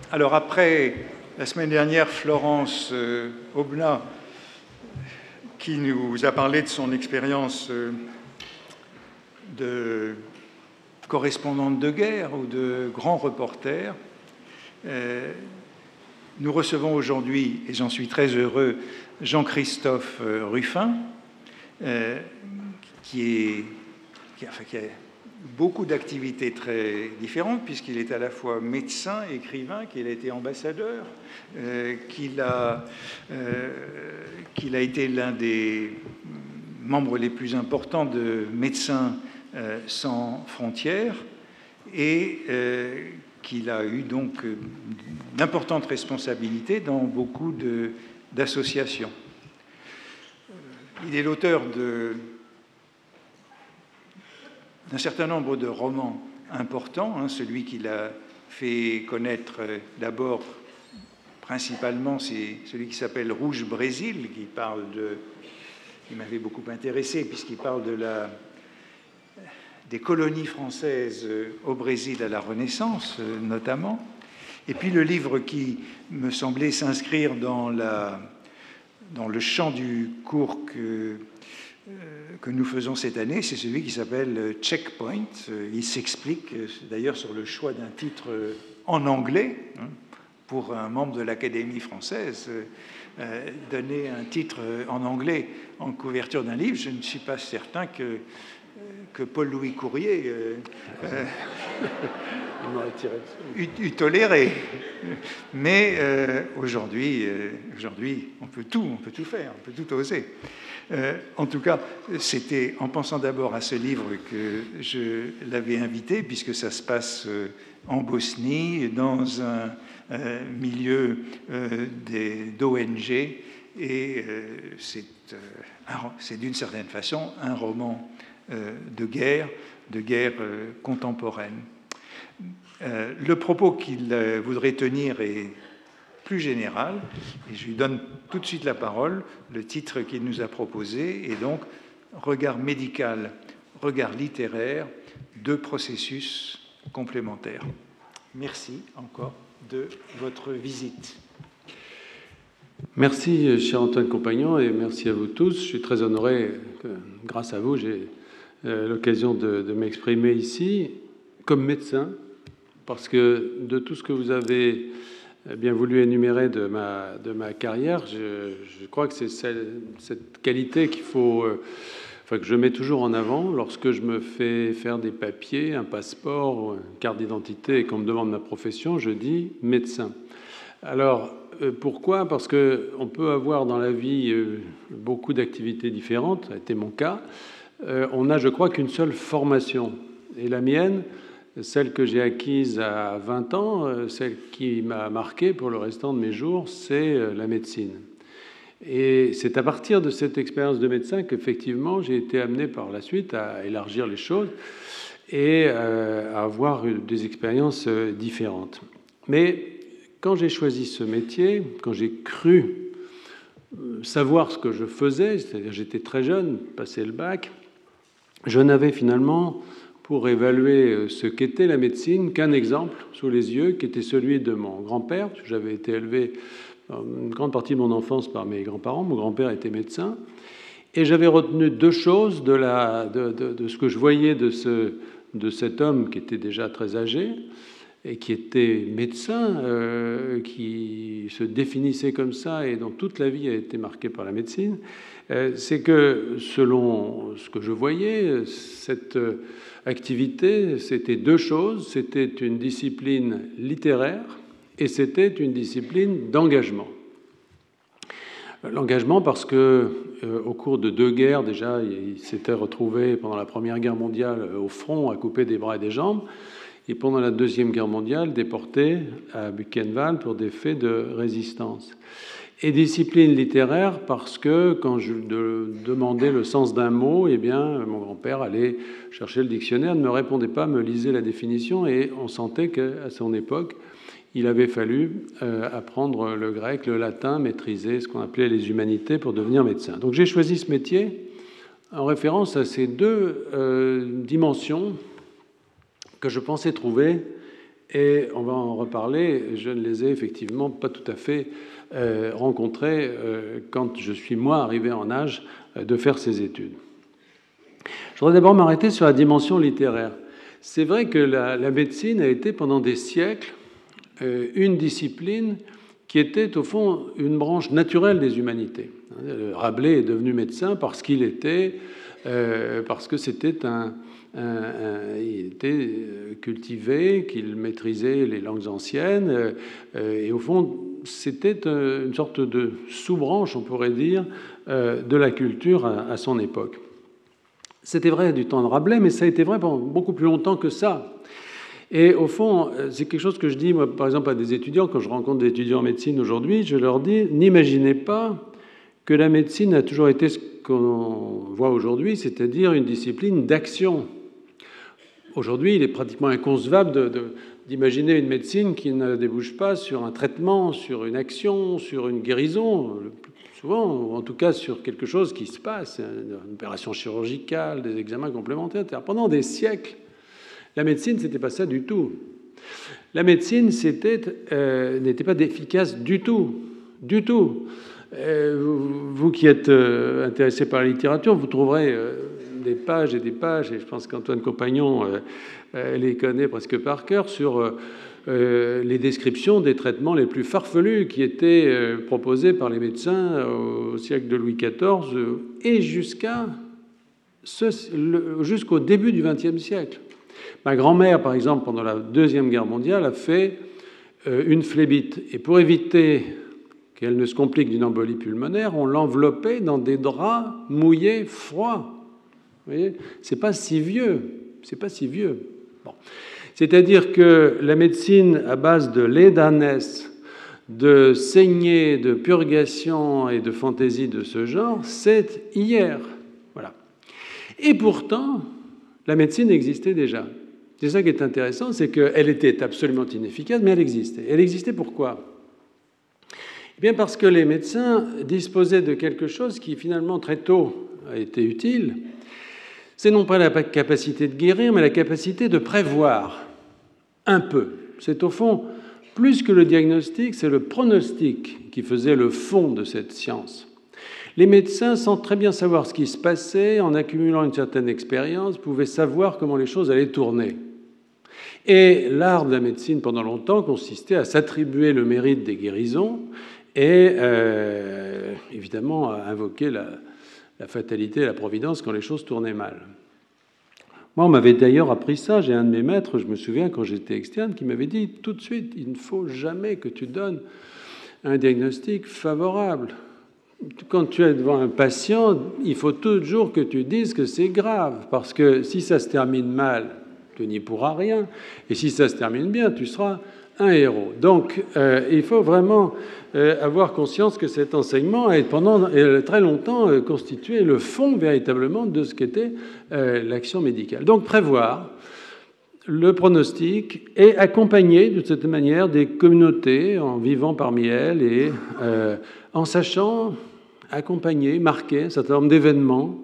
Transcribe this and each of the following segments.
Alors après la semaine dernière, Florence Aubenas, qui nous a parlé de son expérience de correspondante de guerre ou de grand reporter, nous recevons aujourd'hui, et j'en suis très heureux, Jean-Christophe Ruffin, qui a beaucoup d'activités très différentes, puisqu'il est à la fois médecin, écrivain, qu'il a été ambassadeur, qu'il a été l'un des membres les plus importants de Médecins sans frontières, et qu'il a eu donc d'importantes responsabilités dans beaucoup d'associations. Il est l'auteur d'un certain nombre de romans importants. Celui qu'il a fait connaître d'abord, principalement, c'est celui qui s'appelle Rouge Brésil, qui m'avait beaucoup intéressé, puisqu'il parle des colonies françaises au Brésil à la Renaissance, notamment. Et puis le livre qui me semblait s'inscrire dans le champ du cours que nous faisons cette année, c'est celui qui s'appelle Checkpoint. Il s'explique d'ailleurs sur le choix d'un titre en anglais. Pour un membre de l'Académie française, donner un titre en anglais en couverture d'un livre, je ne suis pas certain que Paul-Louis Courrier eût toléré. Mais aujourd'hui, on peut tout faire, on peut tout oser. En tout cas, c'était en pensant d'abord à ce livre que je l'avais invité, puisque ça se passe en Bosnie, dans un milieu d'ONG, et c'est d'une certaine façon un roman de guerre contemporaine. Le propos qu'il voudrait tenir est plus général, et je lui donne tout de suite la parole. Le titre qu'il nous a proposé est donc « Regard médical, regard littéraire, deux processus complémentaires ». Merci encore de votre visite. Merci, cher Antoine Compagnon, et merci à vous tous. Je suis très honoré que, grâce à vous, j'ai l'occasion de m'exprimer ici comme médecin, parce que de tout ce que vous avez bien voulu énumérer de ma carrière, je crois que c'est cette qualité que je mets toujours en avant lorsque je me fais faire des papiers, un passeport, une carte d'identité, et qu'on me demande ma profession, je dis médecin. Alors, pourquoi ? Parce qu'on peut avoir dans la vie beaucoup d'activités différentes, ça a été mon cas. On n'a, je crois, qu'une seule formation. Et la mienne, celle que j'ai acquise à 20 ans, celle qui m'a marqué pour le restant de mes jours, c'est la médecine. Et c'est à partir de cette expérience de médecin qu'effectivement, j'ai été amené par la suite à élargir les choses et à avoir des expériences différentes. Mais quand j'ai choisi ce métier, quand j'ai cru savoir ce que je faisais, c'est-à-dire j'étais très jeune, passé le bac, je n'avais finalement, pour évaluer ce qu'était la médecine, qu'un exemple sous les yeux, qui était celui de mon grand-père. J'avais été élevé une grande partie de mon enfance par mes grands-parents. Mon grand-père était médecin. Et j'avais retenu deux choses de ce que je voyais de cet homme qui était déjà très âgé et qui était médecin, qui se définissait comme ça et dont toute la vie a été marquée par la médecine. C'est que, selon ce que je voyais, cette activité, c'était deux choses. C'était une discipline littéraire et c'était une discipline d'engagement. L'engagement parce que, au cours de deux guerres, déjà, il s'était retrouvé pendant la Première Guerre mondiale au front à couper des bras et des jambes, et pendant la Deuxième Guerre mondiale, déporté à Buchenwald pour des faits de résistance. Et discipline littéraire parce que quand je demandais le sens d'un mot, eh bien, mon grand-père allait chercher le dictionnaire, ne me répondait pas, me lisait la définition, et on sentait qu'à son époque, il avait fallu apprendre le grec, le latin, maîtriser ce qu'on appelait les humanités pour devenir médecin. Donc j'ai choisi ce métier en référence à ces deux dimensions que je pensais trouver Et on va en reparler. Je ne les ai effectivement pas tout à fait rencontrés quand je suis, moi, arrivé en âge de faire ces études. Je voudrais d'abord m'arrêter sur la dimension littéraire. C'est vrai que la médecine a été pendant des siècles une discipline qui était au fond une branche naturelle des humanités. Rabelais est devenu médecin parce qu'il était, parce que c'était il était cultivé, qu'il maîtrisait les langues anciennes, et au fond, c'était une sorte de sous-branche, on pourrait dire, de la culture à son époque. C'était vrai du temps de Rabelais, mais ça a été vrai pendant beaucoup plus longtemps que ça. Et au fond, c'est quelque chose que je dis, moi, par exemple, à des étudiants, quand je rencontre des étudiants en médecine aujourd'hui, je leur dis, n'imaginez pas que la médecine a toujours été ce qu'on voit aujourd'hui, c'est-à-dire une discipline d'action. Aujourd'hui, il est pratiquement inconcevable d'imaginer une médecine qui ne débouche pas sur un traitement, sur une action, sur une guérison, souvent, ou en tout cas sur quelque chose qui se passe, une opération chirurgicale, des examens complémentaires, etc. Pendant des siècles, la médecine, c'était pas ça du tout. La médecine, n'était pas efficace du tout, du tout. Vous qui êtes intéressé par la littérature, vous trouverez des pages et des pages, et je pense qu'Antoine Compagnon les connaît presque par cœur, sur les descriptions des traitements les plus farfelus qui étaient proposés par les médecins au siècle de Louis XIV et jusqu'au début du XXe siècle. Ma grand-mère, par exemple, pendant la Deuxième Guerre mondiale, a fait une phlébite. Et pour éviter qu'elle ne se complique d'une embolie pulmonaire, on l'enveloppait dans des draps mouillés, froids. Vous voyez, c'est pas si vieux. C'est pas si vieux. Bon. C'est-à-dire que la médecine à base de lait d'ânesse, de saignée, de purgation et de fantaisie de ce genre, c'est hier. Voilà. Et pourtant, la médecine existait déjà. C'est ça qui est intéressant, c'est qu'elle était absolument inefficace, mais elle existait. Elle existait pourquoi ? Eh bien parce que les médecins disposaient de quelque chose qui finalement très tôt a été utile. C'est non pas la capacité de guérir, mais la capacité de prévoir un peu. C'est au fond, plus que le diagnostic, c'est le pronostic qui faisait le fond de cette science. Les médecins, sans très bien savoir ce qui se passait, en accumulant une certaine expérience, pouvaient savoir comment les choses allaient tourner. Et l'art de la médecine, pendant longtemps, consistait à s'attribuer le mérite des guérisons et évidemment à invoquer la fatalité et la providence quand les choses tournaient mal. Moi, on m'avait d'ailleurs appris ça. J'ai un de mes maîtres, je me souviens, quand j'étais externe, qui m'avait dit tout de suite, il ne faut jamais que tu donnes un diagnostic favorable. Quand tu es devant un patient, il faut toujours que tu dises que c'est grave, parce que si ça se termine mal, tu n'y pourras rien, et si ça se termine bien, tu seras un héros. Donc, il faut vraiment avoir conscience que cet enseignement a pendant très longtemps constitué le fond véritablement de ce qu'était l'action médicale. Donc, prévoir le pronostic et accompagner de cette manière des communautés en vivant parmi elles et en sachant accompagner, marquer un certain nombre d'événements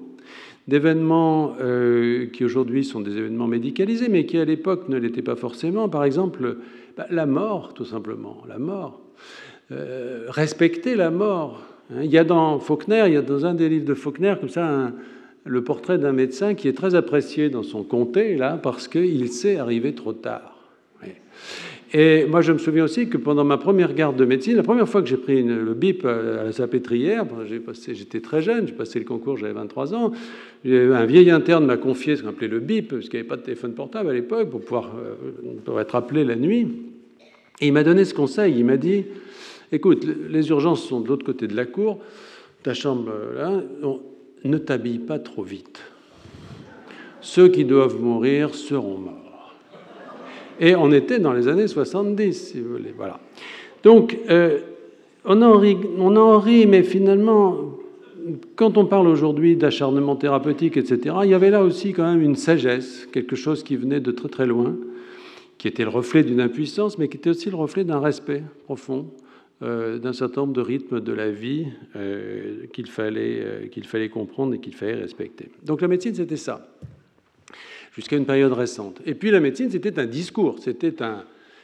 qui aujourd'hui sont des événements médicalisés, mais qui à l'époque ne l'étaient pas forcément. Par exemple, la mort, tout simplement, la mort. Respecter la mort. Il y a dans Faulkner, il y a dans un des livres de Faulkner, comme ça, le portrait d'un médecin qui est très apprécié dans son comté, là, parce qu'il sait arriver trop tard. Et moi, je me souviens aussi que pendant ma première garde de médecine, la première fois que j'ai pris le BIP à la Salpêtrière, j'étais très jeune, j'ai passé le concours, j'avais 23 ans, un vieil interne m'a confié ce qu'on appelait le BIP, parce qu'il n'y avait pas de téléphone portable à l'époque, pour être appelé la nuit. Et il m'a donné ce conseil, il m'a dit, écoute, les urgences sont de l'autre côté de la cour, ta chambre là, ne t'habille pas trop vite. Ceux qui doivent mourir seront morts. Et on était dans les années 70, si vous voulez. Voilà. Donc, on en rit, mais finalement, quand on parle aujourd'hui d'acharnement thérapeutique, etc., il y avait là aussi quand même une sagesse, quelque chose qui venait de très très loin, qui était le reflet d'une impuissance, mais qui était aussi le reflet d'un respect profond, d'un certain nombre de rythmes de la vie qu'il fallait comprendre et qu'il fallait respecter. Donc la médecine, c'était ça, jusqu'à une période récente. Et puis la médecine, c'était un discours, c'était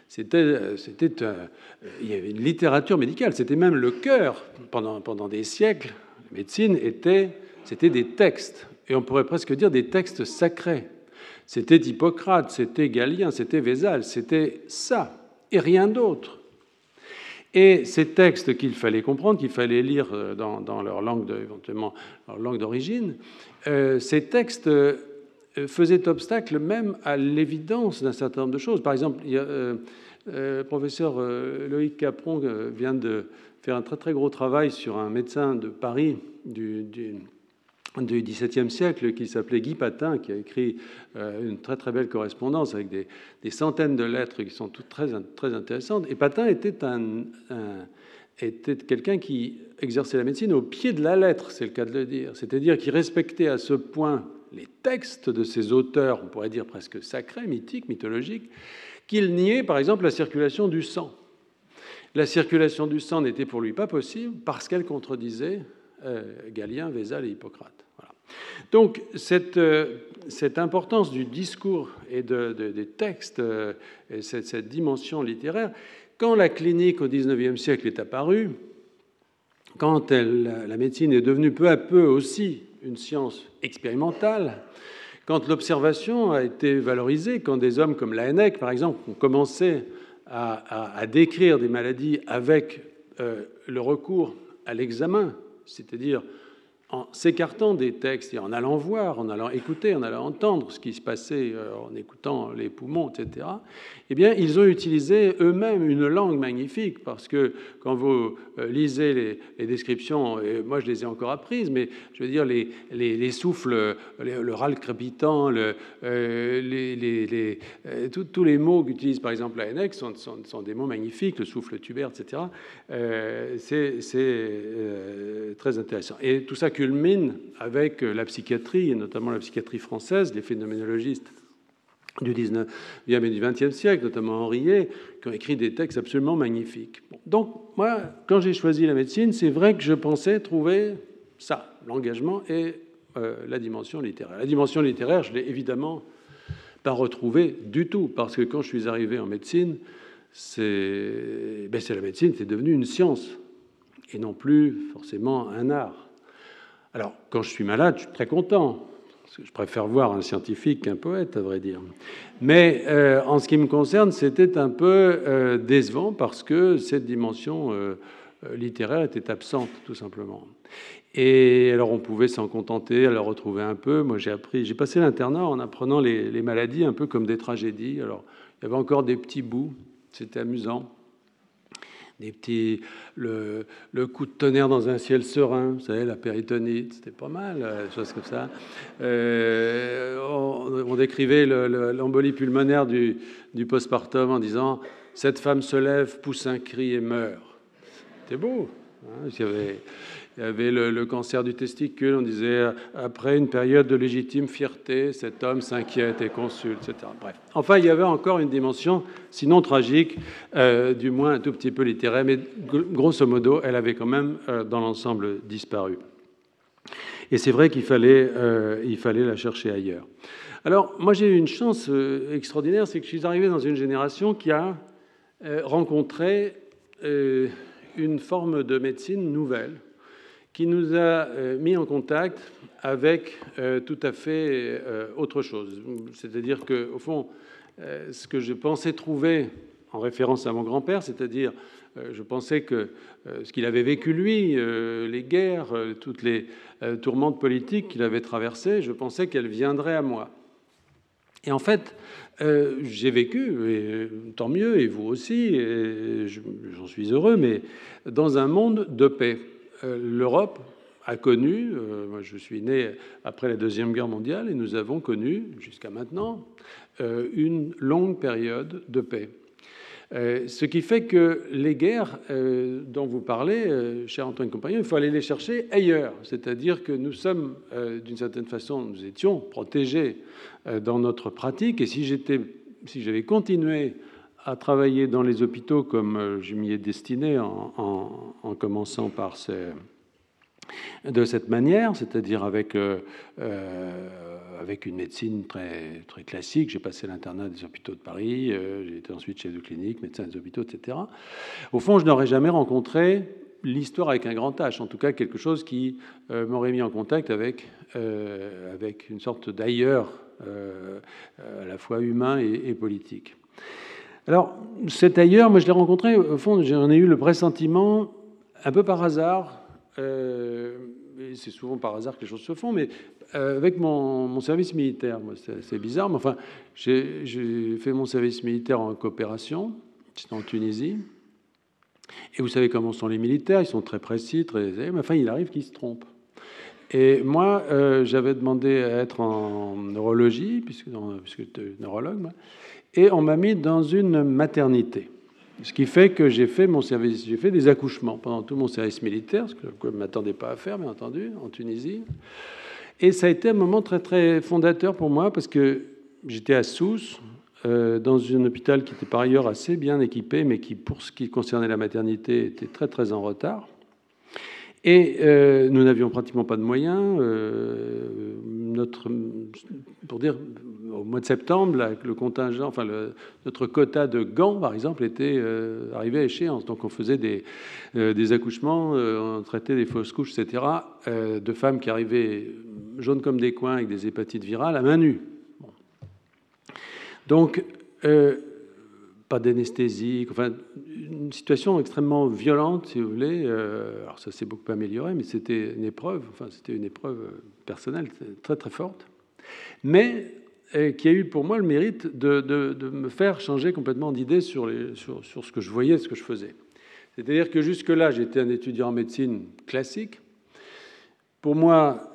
il y avait une littérature médicale, c'était même le cœur. Pendant des siècles, la médecine c'était des textes, et on pourrait presque dire des textes sacrés. C'était Hippocrate, c'était Galien, c'était Vézal, c'était ça, et rien d'autre. Et ces textes qu'il fallait comprendre, qu'il fallait lire dans leur langue, éventuellement leur langue d'origine, ces textes faisaient obstacle même à l'évidence d'un certain nombre de choses. Par exemple, le professeur Loïc Capron vient de faire un très très gros travail sur un médecin de Paris du XVIIe siècle qui s'appelait Guy Patin, qui a écrit une très très belle correspondance avec des centaines de lettres qui sont toutes très très intéressantes. Et Patin était quelqu'un qui exerçait la médecine au pied de la lettre, c'est le cas de le dire. C'est-à-dire qu'il respectait à ce point les textes de ces auteurs, on pourrait dire presque sacrés, mythiques, mythologiques, qu'il niait par exemple la circulation du sang. La circulation du sang n'était pour lui pas possible parce qu'elle contredisait Galien, Vézal et Hippocrate. Voilà. Donc cette importance du discours et des textes, et cette dimension littéraire, quand la clinique au XIXe siècle est apparue, quand la médecine est devenue peu à peu aussi une science expérimentale, quand l'observation a été valorisée, quand des hommes comme Laennec, par exemple, ont commencé à décrire des maladies avec le recours à l'examen, c'est-à-dire en s'écartant des textes et en allant voir, en allant écouter, en allant entendre ce qui se passait en écoutant les poumons, etc., eh bien, ils ont utilisé eux-mêmes une langue magnifique, parce que quand vous lisez les descriptions, et moi je les ai encore apprises, mais je veux dire les souffles, le râle crépitant, tous les mots qu'utilise par exemple Laennec sont des mots magnifiques, le souffle tubaire, etc. C'est très intéressant. Et tout ça culmine avec la psychiatrie, et notamment la psychiatrie française, les phénoménologistes du 19e et du 20e siècle, notamment Henriet, qui ont écrit des textes absolument magnifiques. Bon, donc, moi, quand j'ai choisi la médecine, c'est vrai que je pensais trouver ça, l'engagement et la dimension littéraire. La dimension littéraire, je ne l'ai évidemment pas retrouvée du tout, parce que quand je suis arrivé en médecine, c'est la médecine, c'est devenu une science, et non plus forcément un art. Alors, quand je suis malade, je suis très content, parce que je préfère voir un scientifique qu'un poète, à vrai dire. Mais en ce qui me concerne, c'était un peu décevant, parce que cette dimension littéraire était absente, tout simplement. Et alors, on pouvait s'en contenter, à la retrouver un peu. Moi, j'ai passé l'internat en apprenant les maladies un peu comme des tragédies. Alors, il y avait encore des petits bouts, c'était amusant. Des petits, le coup de tonnerre dans un ciel serein, vous savez, la péritonite, c'était pas mal, des choses comme ça. On décrivait l'embolie pulmonaire du postpartum en disant « Cette femme se lève, pousse un cri et meurt ». C'était beau. Hein, il y avait le cancer du testicule, on disait « Après une période de légitime fierté, cet homme s'inquiète et consulte, etc. » Bref. Enfin, il y avait encore une dimension, sinon tragique, du moins un tout petit peu littéraire, mais grosso modo, elle avait quand même, dans l'ensemble, disparu. Et c'est vrai qu'il fallait la chercher ailleurs. Alors, moi, j'ai eu une chance extraordinaire, c'est que je suis arrivé dans une génération qui a rencontré une forme de médecine nouvelle, qui nous a mis en contact avec tout à fait autre chose. C'est-à-dire qu'au fond, ce que je pensais trouver en référence à mon grand-père, c'est-à-dire je pensais que ce qu'il avait vécu lui, les guerres, toutes les tourmentes politiques qu'il avait traversées, je pensais qu'elles viendraient à moi. Et en fait, j'ai vécu, et tant mieux, et vous aussi, et j'en suis heureux, mais dans un monde de paix. L'Europe a connu, moi je suis né après la Deuxième Guerre mondiale, et nous avons connu, jusqu'à maintenant, une longue période de paix. Ce qui fait que les guerres dont vous parlez, cher Antoine Compagnon, il faut aller les chercher ailleurs. C'est-à-dire que nous sommes, d'une certaine façon, nous étions protégés dans notre pratique, et si j'avais continué à travailler dans les hôpitaux comme je m'y ai destiné en commençant par de cette manière, c'est-à-dire avec avec une médecine très, très classique. J'ai passé l'internat des hôpitaux de Paris, j'ai été ensuite chef de clinique, médecin des hôpitaux, etc. Au fond, je n'aurais jamais rencontré l'histoire avec un grand H, en tout cas quelque chose qui m'aurait mis en contact avec une sorte d'ailleurs à la fois humain et politique. Alors, cet ailleurs, moi je l'ai rencontré, au fond, j'en ai eu le pressentiment, un peu par hasard, et c'est souvent par hasard que les choses se font, mais avec mon service militaire. Moi, c'est bizarre, mais enfin, j'ai fait mon service militaire en coopération, c'était en Tunisie. Et vous savez comment sont les militaires, ils sont très précis, mais enfin, il arrive qu'ils se trompent. Et moi, j'avais demandé à être en neurologie, puisque j'étais neurologue, moi, et on m'a mis dans une maternité. Ce qui fait que j'ai fait des accouchements pendant tout mon service militaire, ce que je ne m'attendais pas à faire, bien entendu, en Tunisie. Et ça a été un moment très, très fondateur pour moi, parce que j'étais à Sousse, dans un hôpital qui était par ailleurs assez bien équipé, mais qui, pour ce qui concernait la maternité, était très, très en retard. Et nous n'avions pratiquement pas de moyens. Pour dire, au mois de septembre, le contingent, enfin notre quota de gants, par exemple, était arrivé à échéance. Donc on faisait des accouchements, on traitait des fausses couches, etc., de femmes qui arrivaient jaunes comme des coings avec des hépatites virales à main nue. Bon. Donc, pas d'anesthésie, enfin, une situation extrêmement violente, si vous voulez. Alors ça s'est beaucoup amélioré, mais c'était une épreuve, personnelle très très forte, mais qui a eu pour moi le mérite de me faire changer complètement d'idée sur ce que je voyais, ce que je faisais. C'est-à-dire que jusque-là, j'étais un étudiant en médecine classique. Pour moi,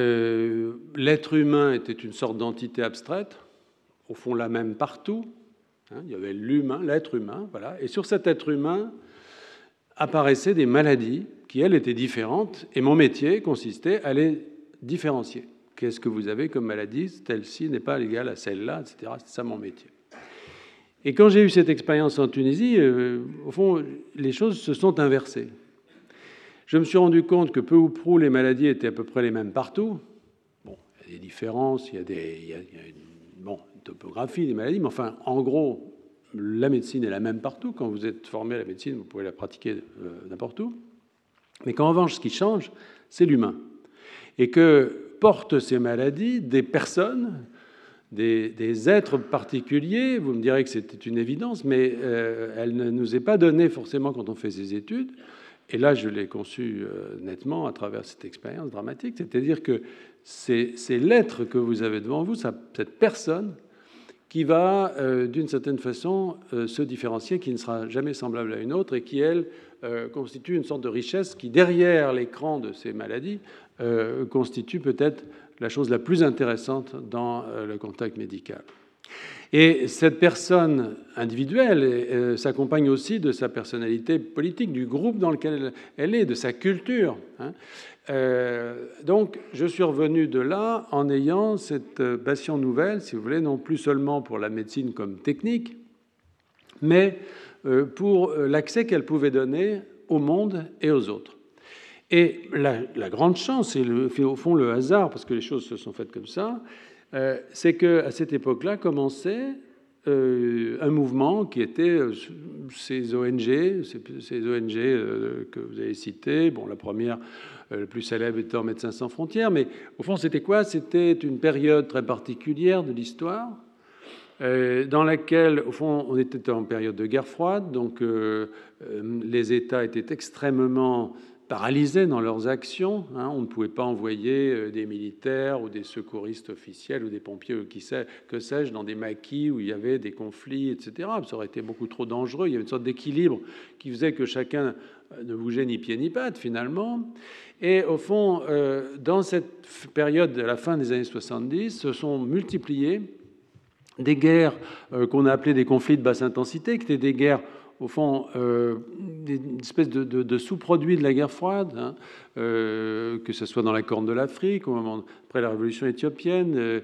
l'être humain était une sorte d'entité abstraite, au fond la même partout. Il y avait l'humain, l'être humain, voilà. Et sur cet être humain apparaissaient des maladies qui, elles, étaient différentes. Et mon métier consistait à les différencier. Qu'est-ce que vous avez comme maladie? Celle-ci n'est pas égale à celle-là, etc. C'est ça mon métier. Et quand j'ai eu cette expérience en Tunisie, au fond, les choses se sont inversées. Je me suis rendu compte que peu ou prou, les maladies étaient à peu près les mêmes partout. Bon, il y a des différences, il y a une topographie des maladies, mais enfin, en gros, la médecine est la même partout. Quand vous êtes formé à la médecine, vous pouvez la pratiquer n'importe où. Mais qu'en revanche, ce qui change, c'est l'humain. Et que portent ces maladies des personnes, des êtres particuliers. Vous me direz que c'était une évidence, mais elle ne nous est pas donnée forcément quand on fait ces études. Et là, je l'ai conçu nettement à travers cette expérience dramatique. C'est-à-dire que c'est l'être que vous avez devant vous, cette personne, qui va, d'une certaine façon, se différencier, qui ne sera jamais semblable à une autre et qui, elle, constitue une sorte de richesse qui, derrière l'écran de ces maladies, constitue peut-être la chose la plus intéressante dans le contact médical. Et cette personne individuelle s'accompagne aussi de sa personnalité politique, du groupe dans lequel elle est, de sa culture. Donc, je suis revenu de là en ayant cette passion nouvelle, si vous voulez, non plus seulement pour la médecine comme technique, mais pour l'accès qu'elle pouvait donner au monde et aux autres. Et la grande chance, et au fond le hasard, parce que les choses se sont faites comme ça, c'est qu'à cette époque-là commençait un mouvement qui était ces ONG que vous avez citées. Bon, la première, le plus célèbre étant Médecins sans frontières, mais au fond, c'était quoi? C'était une période très particulière de l'histoire, dans laquelle, au fond, on était en période de guerre froide, donc les États étaient extrêmement paralysés dans leurs actions. On ne pouvait pas envoyer des militaires ou des secouristes officiels ou des pompiers, que sais-je, dans des maquis où il y avait des conflits, etc. Ça aurait été beaucoup trop dangereux. Il y avait une sorte d'équilibre qui faisait que chacun ne bougeait ni pied ni patte, finalement. Et au fond, dans cette période de la fin des années 70, se sont multipliées des guerres qu'on a appelées des conflits de basse intensité, qui étaient des guerres au fond, une espèce de sous-produit de la guerre froide, hein, que ce soit dans la Corne de l'Afrique, après la révolution éthiopienne,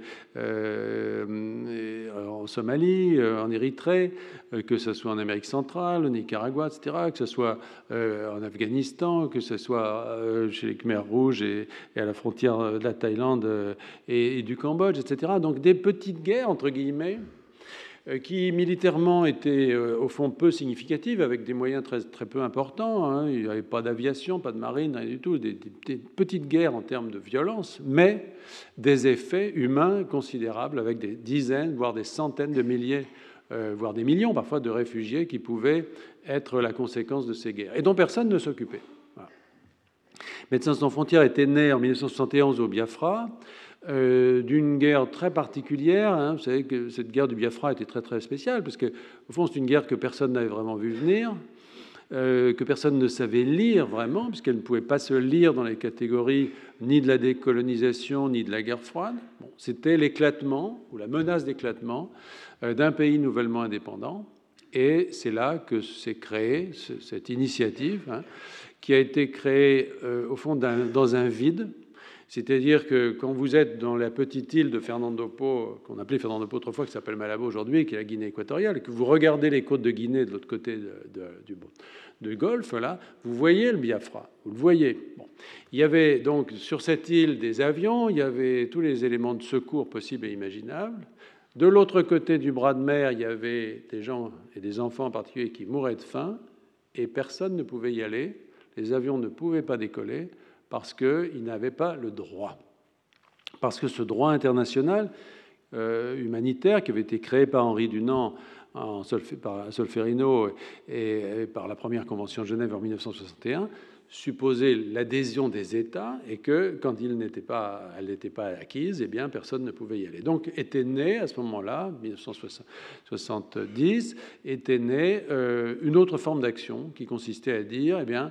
en Somalie, en Érythrée, que ce soit en Amérique centrale, au Nicaragua, etc., que ce soit en Afghanistan, que ce soit chez les Khmers rouges et à la frontière de la Thaïlande et du Cambodge, etc. Donc des petites guerres, entre guillemets, qui militairement étaient au fond peu significatives, avec des moyens très, très peu importants. Hein. Il n'y avait pas d'aviation, pas de marine, rien du tout. Des petites guerres en termes de violence, mais des effets humains considérables, avec des dizaines, voire des centaines de milliers, voire des millions parfois de réfugiés qui pouvaient être la conséquence de ces guerres, et dont personne ne s'occupait. Voilà. Médecins sans frontières était né en 1971 au Biafra, d'une guerre très particulière. Hein. Vous savez que cette guerre du Biafra était très très spéciale, parce que au fond c'est une guerre que personne n'avait vraiment vu venir, que personne ne savait lire vraiment, puisqu'elle ne pouvait pas se lire dans les catégories ni de la décolonisation ni de la guerre froide. Bon, c'était l'éclatement ou la menace d'éclatement d'un pays nouvellement indépendant, et c'est là que s'est créée cette initiative, hein, qui a été créée au fond dans un vide. C'est-à-dire que quand vous êtes dans la petite île de Fernando Po, qu'on appelait Fernando Po autrefois, qui s'appelle Malabo aujourd'hui, qui est la Guinée équatoriale, et que vous regardez les côtes de Guinée de l'autre côté du Golfe, là, vous voyez le Biafra, vous le voyez. Bon. Il y avait donc sur cette île des avions, il y avait tous les éléments de secours possibles et imaginables. De l'autre côté du bras de mer, il y avait des gens, et des enfants en particulier, qui mouraient de faim, et personne ne pouvait y aller. Les avions ne pouvaient pas décoller, parce qu'ils n'avaient pas le droit. Parce que ce droit international humanitaire qui avait été créé par Henri Dunant à Solferino et par la première Convention de Genève en 1961 supposait l'adhésion des États, et que quand elle n'était pas acquise, eh bien, personne ne pouvait y aller. Donc était née à ce moment-là, 1970, était née une autre forme d'action qui consistait à dire, eh bien,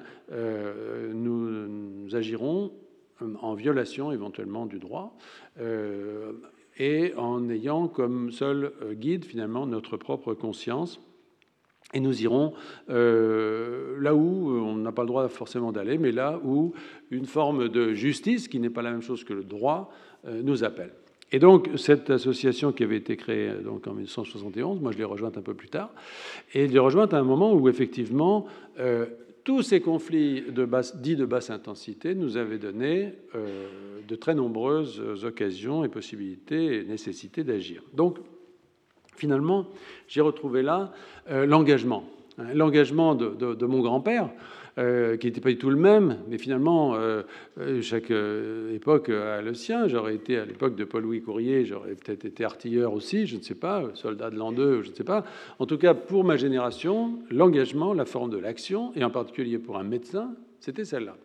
nous agirons en violation éventuellement du droit, et en ayant comme seul guide finalement notre propre conscience. Et nous irons là où on n'a pas le droit forcément d'aller, mais là où une forme de justice, qui n'est pas la même chose que le droit, nous appelle. Et donc, cette association qui avait été créée donc, en 1971, moi je l'ai rejointe un peu plus tard, et je l'ai rejointe à un moment où, effectivement, tous ces conflits dits de basse intensité nous avaient donné de très nombreuses occasions et possibilités et nécessités d'agir. Donc, finalement, j'ai retrouvé là l'engagement de mon grand-père, qui n'était pas du tout le même, mais finalement, chaque époque a le sien. J'aurais été à l'époque de Paul-Louis Courrier, j'aurais peut-être été artilleur aussi, je ne sais pas, soldat de l'an 2, je ne sais pas. En tout cas, pour ma génération, l'engagement, la forme de l'action, et en particulier pour un médecin, c'était celle-là.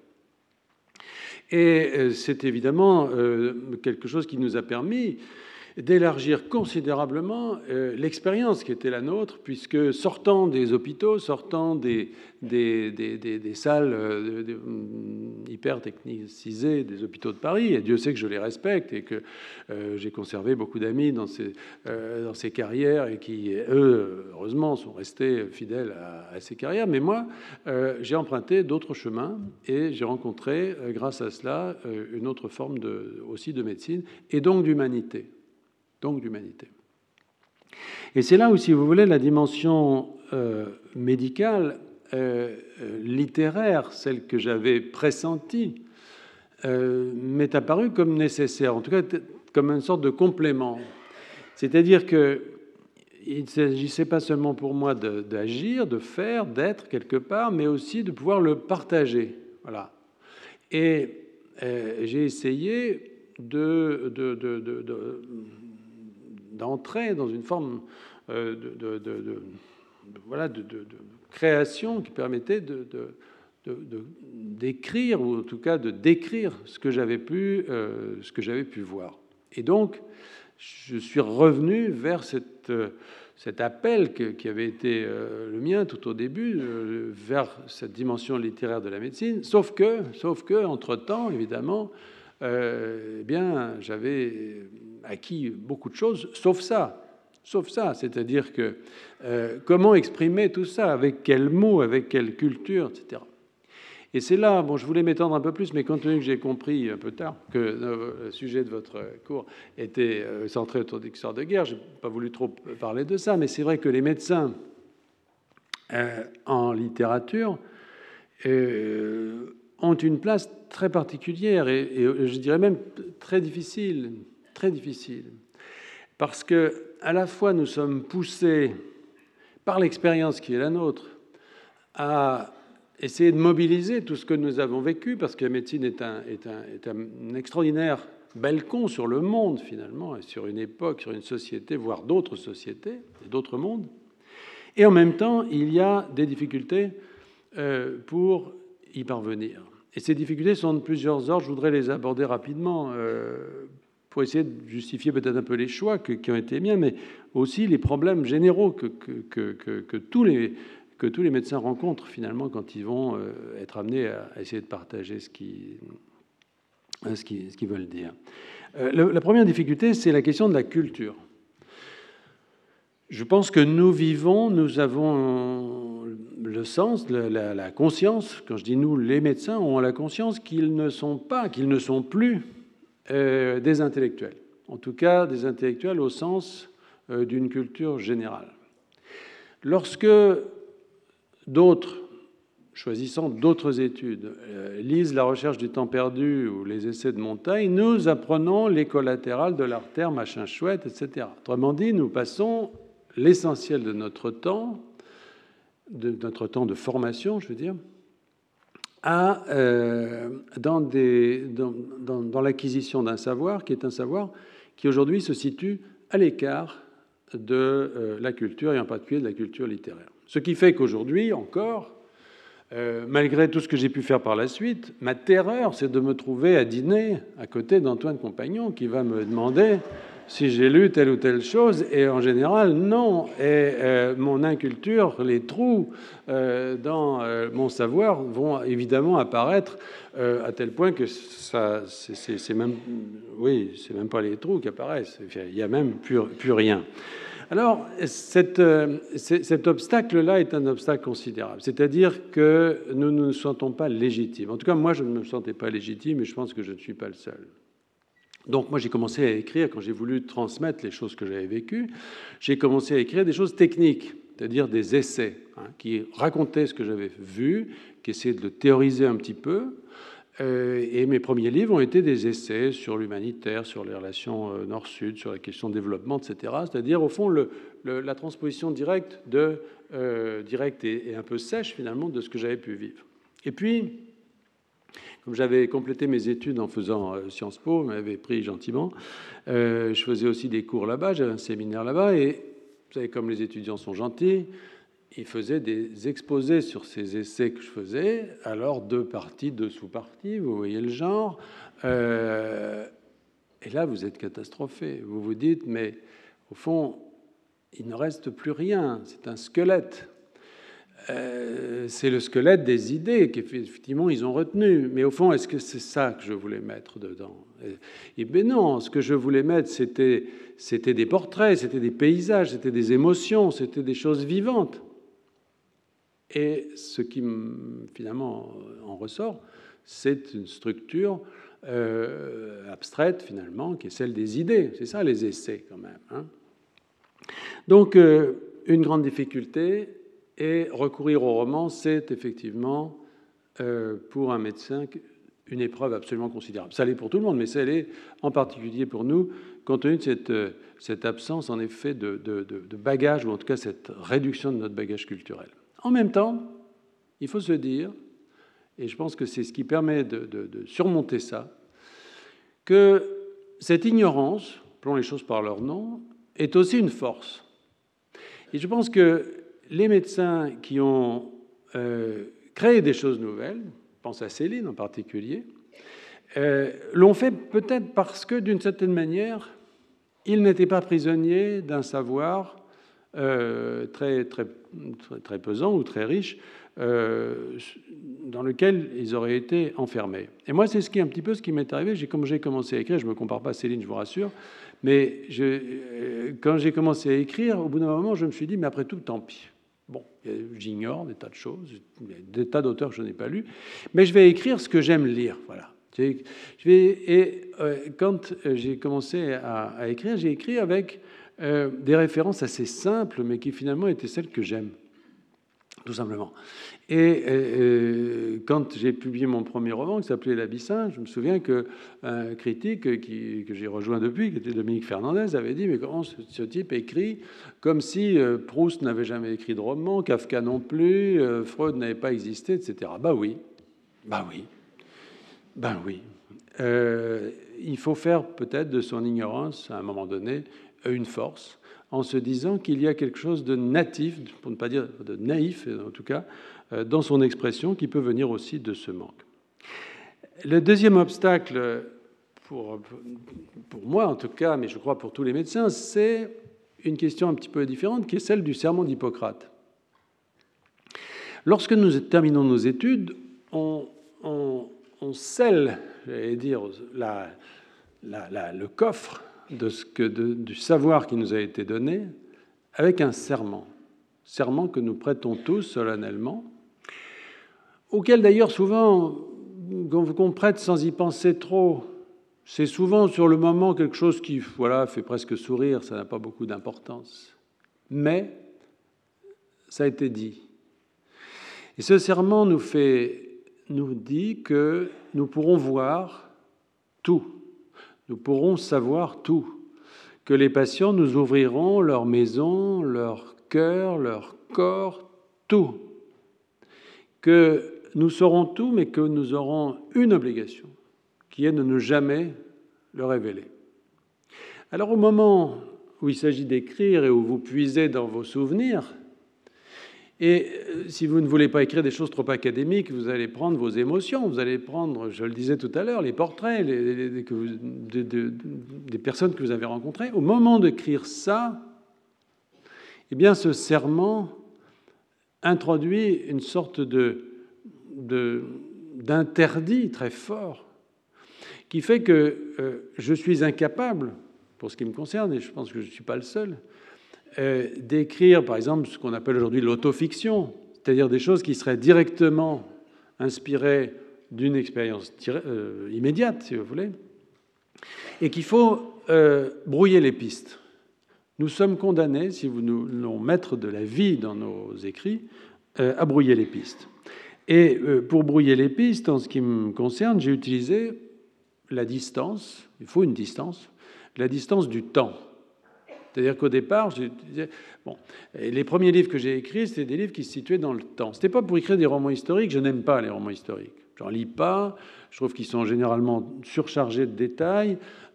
Et c'est évidemment quelque chose qui nous a permis d'élargir considérablement l'expérience qui était la nôtre, puisque sortant des hôpitaux, sortant des salles hyper technicisées des hôpitaux de Paris, et Dieu sait que je les respecte et que j'ai conservé beaucoup d'amis dans ces carrières, et qui, eux, heureusement, sont restés fidèles à ces carrières. Mais moi, j'ai emprunté d'autres chemins, et j'ai rencontré, grâce à cela, une autre forme aussi de médecine, et donc d'humanité. Et c'est là où, si vous voulez, la dimension médicale, littéraire, celle que j'avais pressentie, m'est apparue comme nécessaire, en tout cas comme une sorte de complément. C'est-à-dire qu'il ne s'agissait pas seulement pour moi d'agir, de faire, d'être quelque part, mais aussi de pouvoir le partager. Voilà. Et j'ai essayé d'entrer dans une forme de création qui permettait d'écrire, ou en tout cas de décrire ce que j'avais pu voir. Et donc, je suis revenu vers cet appel qui avait été le mien tout au début, vers cette dimension littéraire de la médecine, sauf que entre-temps, évidemment, eh bien, j'avais acquis beaucoup de choses, sauf ça. sauf ça, c'est-à-dire que comment exprimer tout ça, avec quels mots, avec quelle culture, etc. Et c'est là, bon, je voulais m'étendre un peu plus, mais compte tenu que j'ai compris un peu tard que le sujet de votre cours était centré autour de l'histoire de guerre, je n'ai pas voulu trop parler de ça, mais c'est vrai que les médecins en littérature ont une place très particulière et je dirais même très difficile, parce que à la fois nous sommes poussés par l'expérience qui est la nôtre à essayer de mobiliser tout ce que nous avons vécu, parce que la médecine est un extraordinaire balcon sur le monde, finalement, et sur une époque, sur une société, voire d'autres sociétés, d'autres mondes. Et en même temps, il y a des difficultés pour y parvenir. Et ces difficultés sont de plusieurs ordres. Je voudrais les aborder rapidement pour essayer de justifier peut-être un peu les choix qui ont été miens, mais aussi les problèmes généraux que tous les médecins rencontrent finalement quand ils vont être amenés à essayer de partager ce qu'ils veulent dire. La première difficulté, c'est la question de la culture. Je pense que nous avons le sens, la conscience, quand je dis nous, les médecins ont la conscience qu'ils ne sont plus des intellectuels. En tout cas, des intellectuels au sens d'une culture générale. Lorsque d'autres, choisissant d'autres études, lisent La recherche du temps perdu ou les essais de Montaigne, nous apprenons les collatérales de l'artère, machin chouette, etc. Autrement dit, nous passons l'essentiel de notre temps de formation, je veux dire, dans l'acquisition d'un savoir qui est un savoir qui aujourd'hui se situe à l'écart de la culture, et en particulier de la culture littéraire. Ce qui fait qu'aujourd'hui encore, malgré tout ce que j'ai pu faire par la suite, ma terreur, c'est de me trouver à dîner à côté d'Antoine Compagnon, qui va me demander si j'ai lu telle ou telle chose, et en général, non. Et mon inculture, les trous dans mon savoir vont évidemment apparaître à tel point que ça, c'est même pas les trous qui apparaissent. Il n'y a même plus rien. Alors, cet obstacle-là est un obstacle considérable. C'est-à-dire que nous ne nous sentons pas légitimes. En tout cas, moi, je ne me sentais pas légitime, et je pense que je ne suis pas le seul. Donc moi, j'ai commencé à écrire, quand j'ai voulu transmettre les choses que j'avais vécues, j'ai commencé à écrire des choses techniques, c'est-à-dire des essais, qui racontaient ce que j'avais vu, qui essayaient de le théoriser un petit peu. Et mes premiers livres ont été des essais sur l'humanitaire, sur les relations nord-sud, sur la question de développement, etc. C'est-à-dire, au fond, la transposition directe et un peu sèche, finalement, de ce que j'avais pu vivre. Et puis, comme j'avais complété mes études en faisant Sciences Po, m'avait pris gentiment, je faisais aussi des cours là-bas, j'avais un séminaire là-bas, et vous savez, comme les étudiants sont gentils, ils faisaient des exposés sur ces essais que je faisais, alors 2 parties, 2 sous-parties, vous voyez le genre. Et là, vous êtes catastrophé. Vous vous dites, mais au fond, il ne reste plus rien, c'est un squelette. C'est le squelette des idées qu'effectivement ils ont retenues. Mais au fond, est-ce que c'est ça que je voulais mettre dedans? Et bien non, ce que je voulais mettre, c'était des portraits, c'était des paysages, c'était des émotions, c'était des choses vivantes. Et ce qui finalement en ressort, c'est une structure abstraite finalement, qui est celle des idées. C'est ça les essais quand même. Hein. Donc une grande difficulté. Et recourir au roman, c'est effectivement, pour un médecin, une épreuve absolument considérable. Ça l'est pour tout le monde, mais ça l'est en particulier pour nous, compte tenu de cette absence, en effet, de bagage, ou en tout cas cette réduction de notre bagage culturel. En même temps, il faut se dire, et je pense que c'est ce qui permet de surmonter ça, que cette ignorance, appelons les choses par leur nom, est aussi une force. Et je pense que les médecins qui ont créé des choses nouvelles, je pense à Céline en particulier, l'ont fait peut-être parce que, d'une certaine manière, ils n'étaient pas prisonniers d'un savoir très, très, très, très pesant ou très riche, dans lequel ils auraient été enfermés. Et moi, c'est un petit peu ce qui m'est arrivé. Comme j'ai commencé à écrire, je ne me compare pas à Céline, je vous rassure, mais quand j'ai commencé à écrire, au bout d'un moment, je me suis dit, mais après tout, tant pis. Bon, j'ignore des tas de choses, des tas d'auteurs que je n'ai pas lus, mais je vais écrire ce que j'aime lire. Voilà. Quand j'ai commencé à écrire, j'ai écrit avec des références assez simples, mais qui finalement étaient celles que j'aime, tout simplement. Et quand j'ai publié mon premier roman, qui s'appelait L'Abyssin, je me souviens qu'un critique que j'ai rejoint depuis, qui était Dominique Fernandez, avait dit « Mais comment ce type écrit comme si Proust n'avait jamais écrit de roman, Kafka non plus, Freud n'avait pas existé, etc. » Ben oui, ben oui, ben oui. Il faut faire peut-être de son ignorance, à un moment donné, une force, en se disant qu'il y a quelque chose de natif, pour ne pas dire de naïf, en tout cas, dans son expression, qui peut venir aussi de ce manque. Le deuxième obstacle, pour moi en tout cas, mais je crois pour tous les médecins, c'est une question un petit peu différente, qui est celle du serment d'Hippocrate. Lorsque nous terminons nos études, on scelle, j'allais dire, le coffre du savoir qui nous a été donné avec un serment que nous prêtons tous solennellement, auquel d'ailleurs souvent qu'on prête sans y penser trop. C'est souvent sur le moment quelque chose qui fait presque sourire, ça n'a pas beaucoup d'importance. Mais ça a été dit. Et ce serment nous dit que nous pourrons voir tout, nous pourrons savoir tout, que les patients nous ouvriront leur maison, leur cœur, leur corps, tout, que nous saurons tout, mais que nous aurons une obligation, qui est de ne jamais le révéler. Alors au moment où il s'agit d'écrire et où vous puisez dans vos souvenirs, et si vous ne voulez pas écrire des choses trop académiques, vous allez prendre vos émotions, vous allez prendre, je le disais tout à l'heure, les portraits des personnes que vous avez rencontrées. Au moment d'écrire ça, eh bien, ce serment introduit une sorte d'interdit très fort qui fait que je suis incapable, pour ce qui me concerne, et je pense que je ne suis pas le seul, d'écrire, par exemple, ce qu'on appelle aujourd'hui l'autofiction, c'est-à-dire des choses qui seraient directement inspirées d'une expérience immédiate, si vous voulez, et qu'il faut brouiller les pistes. Nous sommes condamnés, si vous nous voulons mettre de la vie dans nos écrits, à brouiller les pistes. Et pour brouiller les pistes, en ce qui me concerne, j'ai utilisé la distance, il faut une distance, la distance du temps. C'est-à-dire qu'au départ, les premiers livres que j'ai écrits, c'était des livres qui se situaient dans le temps. Ce n'était pas pour écrire des romans historiques, je n'aime pas les romans historiques. Je n'en lis pas, je trouve qu'ils sont généralement surchargés de détails,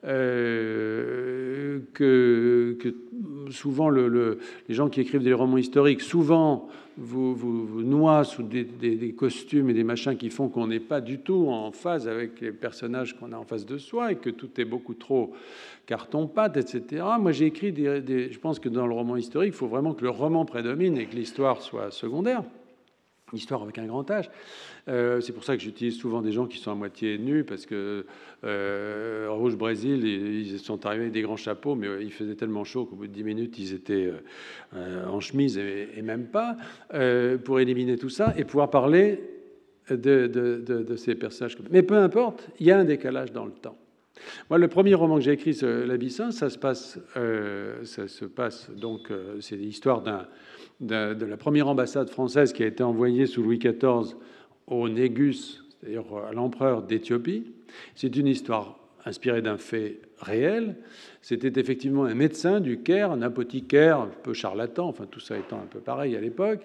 que souvent les gens qui écrivent des romans historiques, souvent vous noient sous des costumes et des machins qui font qu'on n'est pas du tout en phase avec les personnages qu'on a en face de soi et que tout est beaucoup trop carton-pâte, etc. Moi, j'ai écrit je pense que dans le roman historique, il faut vraiment que le roman prédomine et que l'histoire soit secondaire. L'histoire avec un grand H. C'est pour ça que j'utilise souvent des gens qui sont à moitié nus, parce que Rouge Brésil, ils sont arrivés avec des grands chapeaux, mais il faisait tellement chaud qu'au bout de 10 minutes, ils étaient en chemise et même pas, pour éliminer tout ça et pouvoir parler de ces personnages. Mais peu importe, il y a un décalage dans le temps. Moi, le premier roman que j'ai écrit, L'Abyssin, ça se passe donc, c'est l'histoire de la première ambassade française qui a été envoyée sous Louis XIV au Négus, c'est-à-dire à l'empereur d'Éthiopie. C'est une histoire inspirée d'un fait réel. C'était effectivement un médecin du Caire, un apothicaire, un peu charlatan, enfin tout ça étant un peu pareil à l'époque,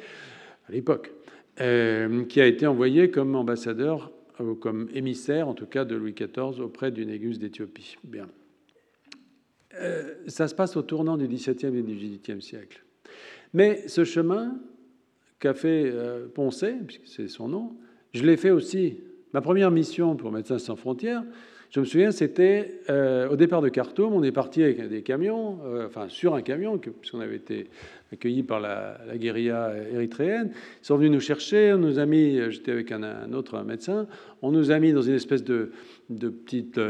qui a été envoyé comme ambassadeur, comme émissaire en tout cas de Louis XIV auprès du Négus d'Éthiopie. Bien. Ça se passe au tournant du XVIIe et du XVIIIe siècle. Mais ce chemin qu'a fait Poncet, puisque c'est son nom, je l'ai fait aussi. Ma première mission pour Médecins sans frontières, Je me souviens, c'était au départ de Khartoum, on est parti avec des camions, enfin sur un camion, puisqu'on avait été accueillis par la guérilla érythréenne. Ils sont venus nous chercher, on nous a mis, j'étais avec un autre médecin, on nous a mis dans une espèce de petite,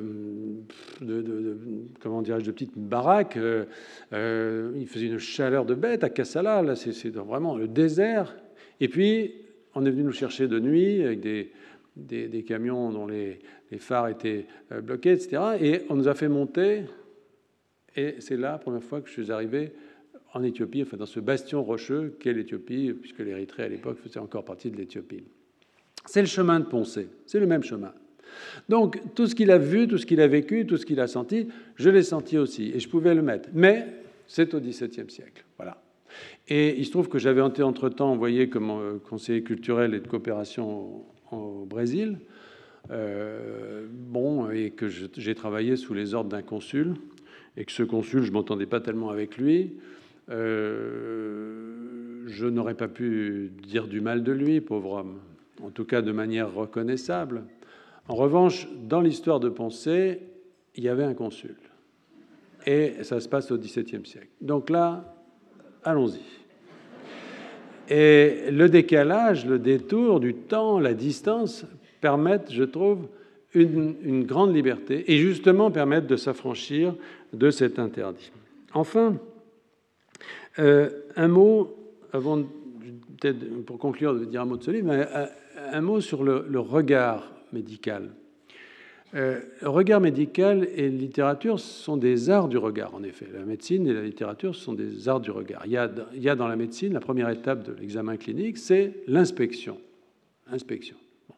comment dirais-je, de petite baraque. Il faisait une chaleur de bête à Kassala, là c'est vraiment le désert. Et puis on est venu nous chercher de nuit avec des camions dont les phares étaient bloqués, etc. Et on nous a fait monter, et c'est là la première fois que je suis arrivé en Éthiopie, enfin dans ce bastion rocheux qu'est l'Éthiopie, puisque l'Érythrée à l'époque faisait encore partie de l'Éthiopie. C'est le chemin de Poncé, c'est le même chemin. Donc tout ce qu'il a vu, tout ce qu'il a vécu, tout ce qu'il a senti, je l'ai senti aussi, et je pouvais le mettre. Mais c'est au XVIIe siècle, voilà. Et il se trouve que j'avais été entre-temps envoyé comme conseiller culturel et de coopération au Brésil, et que j'ai travaillé sous les ordres d'un consul, et que ce consul, je ne m'entendais pas tellement avec lui. Je n'aurais pas pu dire du mal de lui, pauvre homme, en tout cas de manière reconnaissable. En revanche, dans l'histoire de Poncé, il y avait un consul. Et ça se passe au XVIIe siècle. Donc là, allons-y. Et le décalage, le détour du temps, la distance permettent, je trouve, une grande liberté et justement permettent de s'affranchir de cet interdit. Enfin, un mot, avant peut-être pour conclure de dire un mot de ce livre, mais un mot sur le regard médical. Le regard médical et la littérature sont des arts du regard, en effet. La médecine et la littérature sont des arts du regard. Il y a dans la médecine, la première étape de l'examen clinique, c'est l'inspection. Inspection.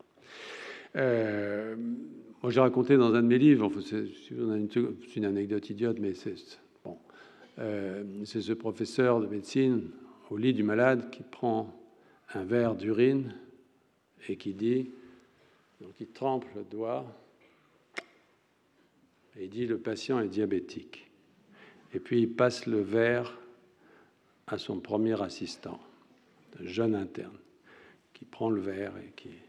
Moi, j'ai raconté dans un de mes livres, c'est une anecdote idiote, mais c'est ce professeur de médecine au lit du malade qui prend un verre d'urine et qui dit, donc il trempe le doigt, et il dit le patient est diabétique. Et puis il passe le verre à son premier assistant, un jeune interne, qui prend le verre et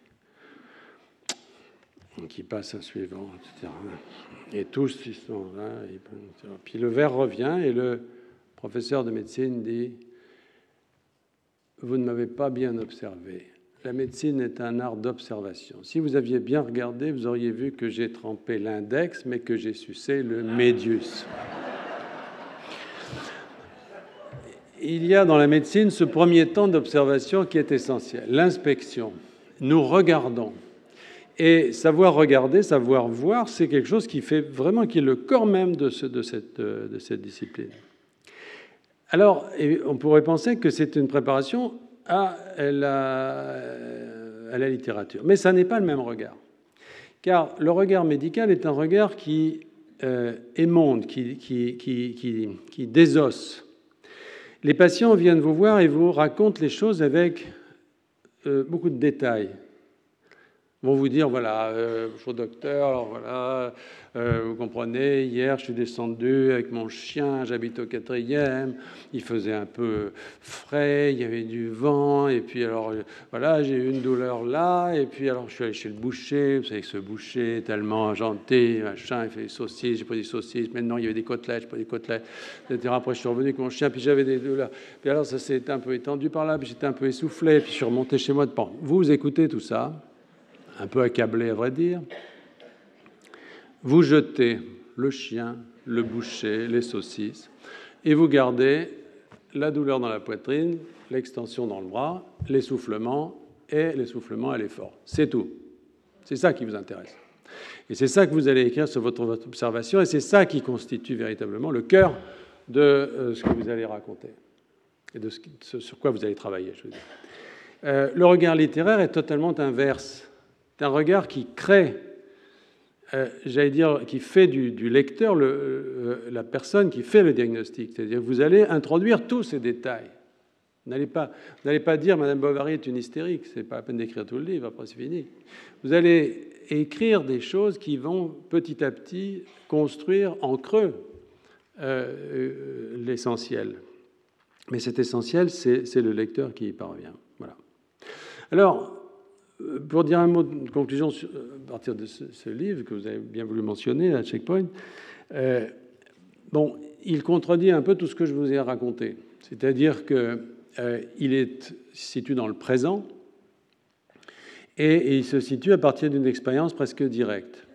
qui passe à suivant, etc. Et tous ils sont là. Puis le verre revient et le professeur de médecine dit « Vous ne m'avez pas bien observé. La médecine est un art d'observation. Si vous aviez bien regardé, vous auriez vu que j'ai trempé l'index, mais que j'ai sucé le médius. » Il y a dans la médecine ce premier temps d'observation qui est essentiel, l'inspection. Nous regardons. Et savoir regarder, savoir voir, c'est quelque chose qui fait vraiment, qui est le corps même de cette discipline. Alors, on pourrait penser que c'est une préparation à la littérature. Mais ça n'est pas le même regard. Car le regard médical est un regard qui émonde, qui désosse. Les patients viennent vous voir et vous racontent les choses avec beaucoup de détails. Ils vont vous dire, voilà, bonjour docteur, alors voilà, vous comprenez, hier je suis descendu avec mon chien, j'habite au 4e, il faisait un peu frais, il y avait du vent, et puis alors, voilà, j'ai eu une douleur là, et puis alors je suis allé chez le boucher, vous savez que ce boucher est tellement gentil, machin, il fait des saucisses, j'ai pris des saucisses, maintenant il y avait des côtelettes, j'ai pris des côtelettes, etc. Après je suis revenu avec mon chien, puis j'avais des douleurs, puis alors ça s'est un peu étendu par là, puis j'étais un peu essoufflé, puis je suis remonté chez moi de pan. Vous écoutez tout ça, un peu accablé à vrai dire, vous jetez le chien, le boucher, les saucisses, et vous gardez la douleur dans la poitrine, l'extension dans le bras, l'essoufflement et l'essoufflement à l'effort. C'est tout. C'est ça qui vous intéresse. Et c'est ça que vous allez écrire sur votre observation, et c'est ça qui constitue véritablement le cœur de ce que vous allez raconter, et de ce sur quoi vous allez travailler, je veux dire. Le regard littéraire est totalement inverse. C'est un regard qui crée, j'allais dire, qui fait du lecteur la personne qui fait le diagnostic. C'est-à-dire que vous allez introduire tous ces détails. Vous n'allez pas dire « Madame Bovary est une hystérique », ce n'est pas la peine d'écrire tout le livre, après c'est fini. Vous allez écrire des choses qui vont petit à petit construire en creux l'essentiel. Mais cet essentiel, c'est le lecteur qui y parvient. Voilà. Alors, pour dire un mot de conclusion à partir de ce livre que vous avez bien voulu mentionner, à Checkpoint, bon, il contredit un peu tout ce que je vous ai raconté. C'est-à-dire qu'il se situe dans le présent et il se situe à partir d'une expérience presque directe.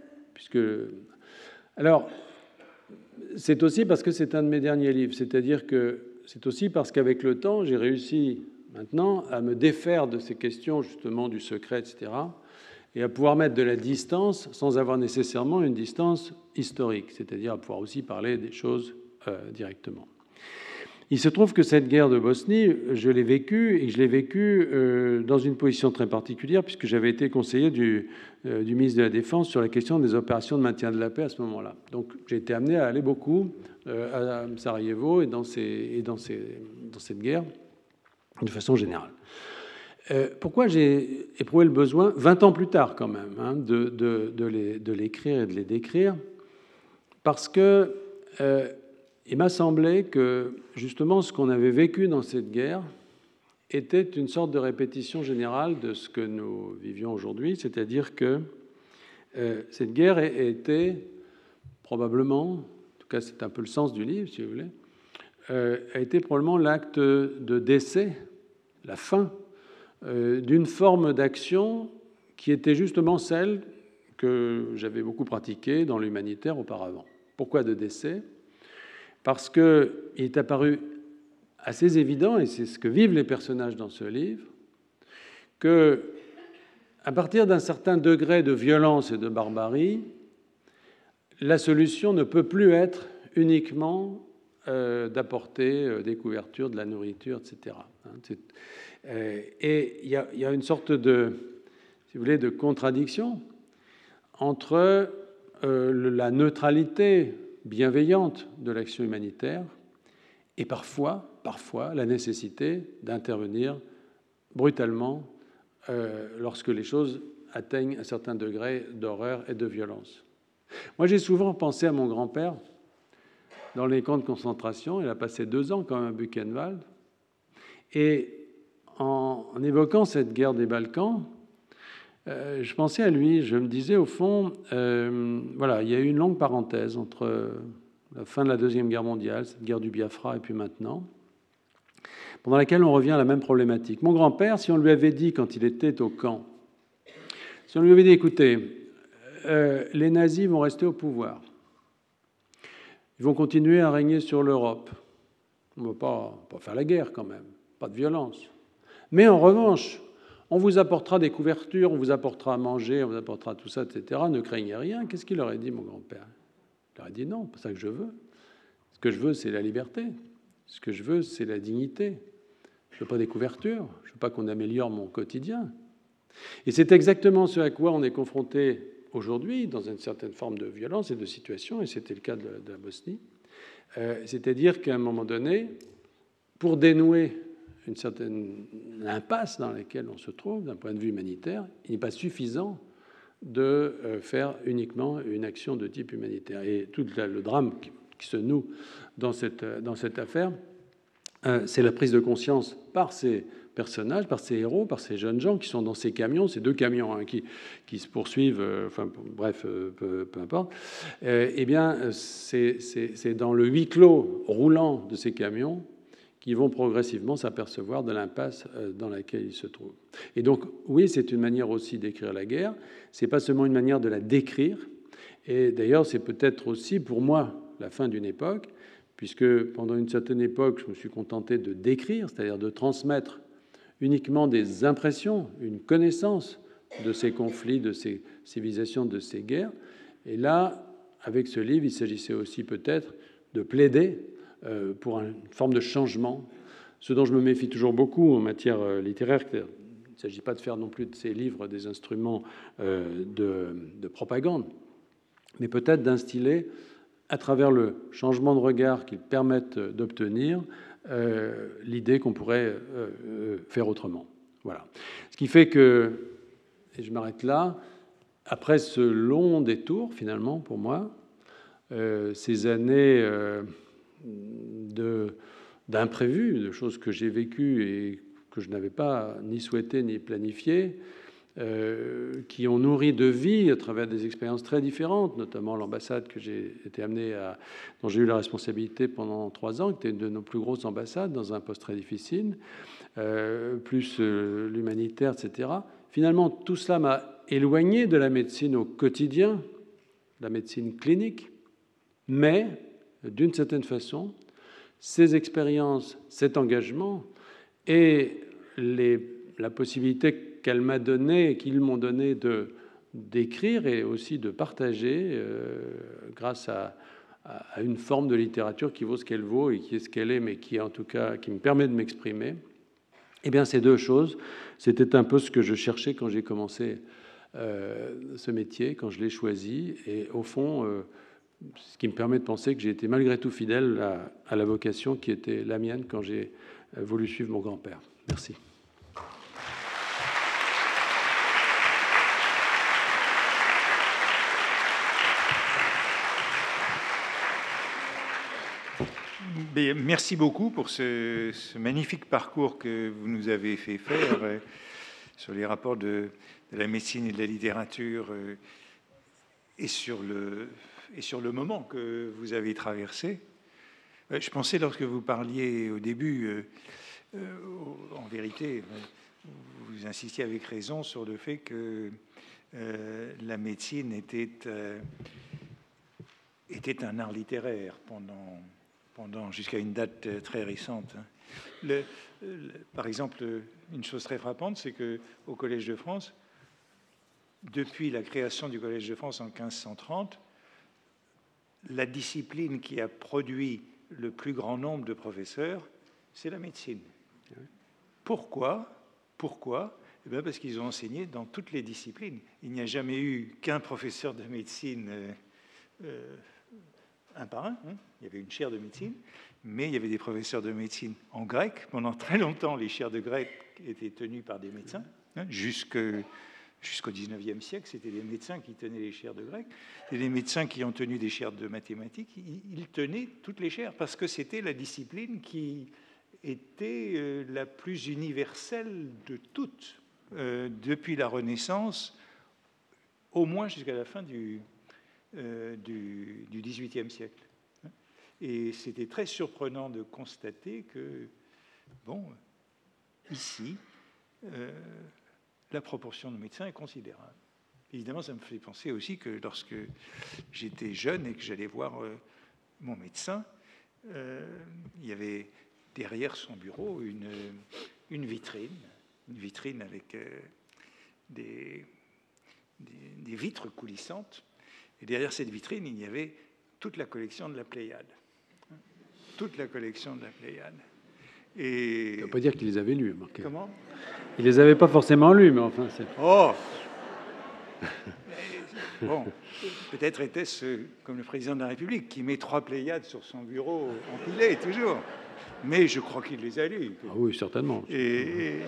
Alors, c'est aussi parce que c'est un de mes derniers livres, c'est-à-dire que c'est aussi parce qu'avec le temps, j'ai réussi maintenant à me défaire de ces questions justement du secret, etc., et à pouvoir mettre de la distance sans avoir nécessairement une distance historique, c'est-à-dire à pouvoir aussi parler des choses directement. Il se trouve que cette guerre de Bosnie, je l'ai vécue, et je l'ai vécue dans une position très particulière, puisque j'avais été conseiller du ministre de la Défense sur la question des opérations de maintien de la paix à ce moment-là. Donc j'ai été amené à aller beaucoup à Sarajevo et dans cette guerre, de façon générale. Pourquoi j'ai éprouvé le besoin, 20 ans plus tard quand même, hein, de l'écrire et de les décrire? Parce que il m'a semblé que, justement, ce qu'on avait vécu dans cette guerre était une sorte de répétition générale de ce que nous vivions aujourd'hui, c'est-à-dire que cette guerre était probablement, en tout cas c'est un peu le sens du livre, si vous voulez, a été probablement l'acte de décès, la fin d'une forme d'action qui était justement celle que j'avais beaucoup pratiquée dans l'humanitaire auparavant. Pourquoi de décès? Parce qu'il est apparu assez évident, et c'est ce que vivent les personnages dans ce livre, que à partir d'un certain degré de violence et de barbarie, la solution ne peut plus être uniquement d'apporter des couvertures, de la nourriture, etc. Et il y a une sorte de, si vous voulez, de contradiction entre la neutralité bienveillante de l'action humanitaire et parfois la nécessité d'intervenir brutalement lorsque les choses atteignent un certain degré d'horreur et de violence. Moi, j'ai souvent pensé à mon grand-père dans les camps de concentration. Il a passé 2 ans quand même à Buchenwald. Et en évoquant cette guerre des Balkans, je pensais à lui. Je me disais, au fond, voilà, il y a eu une longue parenthèse entre la fin de la Deuxième Guerre mondiale, cette guerre du Biafra, et puis maintenant, pendant laquelle on revient à la même problématique. Mon grand-père, si on lui avait dit, quand il était au camp, si on lui avait dit, écoutez, les nazis vont rester au pouvoir, ils vont continuer à régner sur l'Europe, on ne va pas faire la guerre quand même, pas de violence. Mais en revanche, on vous apportera des couvertures, on vous apportera à manger, on vous apportera tout ça, etc. Ne craignez rien. Qu'est-ce qu'il aurait dit, mon grand-père? Il aurait dit non, c'est pas ça que je veux. Ce que je veux, c'est la liberté. Ce que je veux, c'est la dignité. Je ne veux pas des couvertures. Je ne veux pas qu'on améliore mon quotidien. Et c'est exactement ce à quoi on est confronté aujourd'hui, dans une certaine forme de violence et de situation, et c'était le cas de la Bosnie. C'est-à-dire qu'à un moment donné, pour dénouer une certaine impasse dans laquelle on se trouve d'un point de vue humanitaire, il n'est pas suffisant de faire uniquement une action de type humanitaire. Et tout le drame qui se noue dans cette affaire, c'est la prise de conscience par ces personnages, par ces héros, par ces jeunes gens qui sont dans ces camions, ces 2 camions hein, qui se poursuivent, bref, peu importe. Eh bien, c'est dans le huis clos roulant de ces camions qui vont progressivement s'apercevoir de l'impasse dans laquelle ils se trouvent. Et donc, oui, c'est une manière aussi d'écrire la guerre. C'est pas seulement une manière de la décrire. Et d'ailleurs, c'est peut-être aussi pour moi la fin d'une époque, puisque pendant une certaine époque, je me suis contenté de décrire, c'est-à-dire de transmettre uniquement des impressions, une connaissance de ces conflits, de ces civilisations, de ces guerres. Et là, avec ce livre, il s'agissait aussi peut-être de plaider pour une forme de changement, ce dont je me méfie toujours beaucoup en matière littéraire. Il ne s'agit pas de faire non plus de ces livres des instruments de propagande, mais peut-être d'instiller, à travers le changement de regard qu'ils permettent d'obtenir, l'idée qu'on pourrait faire autrement. Voilà. Ce qui fait que, et je m'arrête là, après ce long détour, finalement, pour moi, ces années d'imprévus, de choses que j'ai vécues et que je n'avais pas ni souhaité ni planifié, qui ont nourri de vie à travers des expériences très différentes, notamment l'ambassade que j'ai été amené dont j'ai eu la responsabilité pendant 3 ans, qui était une de nos plus grosses ambassades dans un poste très difficile, plus l'humanitaire, etc. Finalement, tout cela m'a éloigné de la médecine au quotidien, la médecine clinique, mais d'une certaine façon, ces expériences, cet engagement et la possibilité qu'elle m'a donné, qu'ils m'ont donné d'écrire et aussi de partager grâce à une forme de littérature qui vaut ce qu'elle vaut et qui est ce qu'elle est, mais qui en tout cas qui me permet de m'exprimer. Eh bien, ces deux choses, c'était un peu ce que je cherchais quand j'ai commencé ce métier, quand je l'ai choisi, et au fond, ce qui me permet de penser que j'ai été malgré tout fidèle à la vocation qui était la mienne quand j'ai voulu suivre mon grand-père. Merci. Merci beaucoup pour ce magnifique parcours que vous nous avez fait faire sur les rapports de la médecine et de la littérature et sur le moment que vous avez traversé. Je pensais, lorsque vous parliez au début, en vérité, vous insistiez avec raison sur le fait que la médecine était un art littéraire pendant jusqu'à une date très récente. Par exemple, une chose très frappante, c'est qu'au Collège de France, depuis la création du Collège de France en 1530, la discipline qui a produit le plus grand nombre de professeurs, c'est la médecine. Pourquoi ? Eh bien parce qu'ils ont enseigné dans toutes les disciplines. Il n'y a jamais eu qu'un professeur de médecine un par un. Il y avait une chaire de médecine, mais il y avait des professeurs de médecine en grec. Pendant très longtemps, les chaires de grec étaient tenues par des médecins. Jusqu'au XIXe siècle, c'était des médecins qui tenaient les chaires de grec. Et les médecins qui ont tenu des chaires de mathématiques, ils tenaient toutes les chaires parce que c'était la discipline qui était la plus universelle de toutes, depuis la Renaissance, au moins jusqu'à la fin du XVIIIe siècle. Et c'était très surprenant de constater que, ici, la proportion de médecins est considérable. Évidemment, ça me fait penser aussi que lorsque j'étais jeune et que j'allais voir mon médecin, il y avait derrière son bureau une vitrine avec des vitres coulissantes. Et derrière cette vitrine, il y avait toute la collection de la Pléiade. Toute la collection de la Pléiade. Et... Ça ne veut pas dire qu'ils les avaient lus, Marc. Comment ? Ils les avaient pas forcément lus, mais enfin, c'est... Oh. Bon, peut-être était-ce comme le président de la République qui met 3 Pléiades sur son bureau empilées, toujours. Mais je crois qu'il les a lus. Ah oui, certainement. Et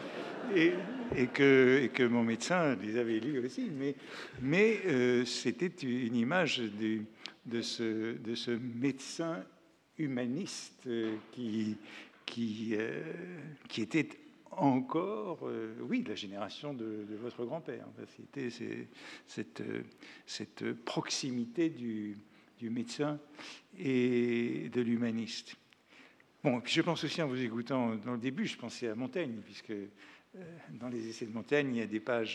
que mon médecin les avait lus aussi. Mais c'était une image de ce médecin humaniste qui était encore, de la génération de votre grand-père. C'était cette proximité du médecin et de l'humaniste. Bon, puis je pense aussi, en vous écoutant dans le début, je pensais à Montaigne, puisque dans les essais de Montaigne, il y a des pages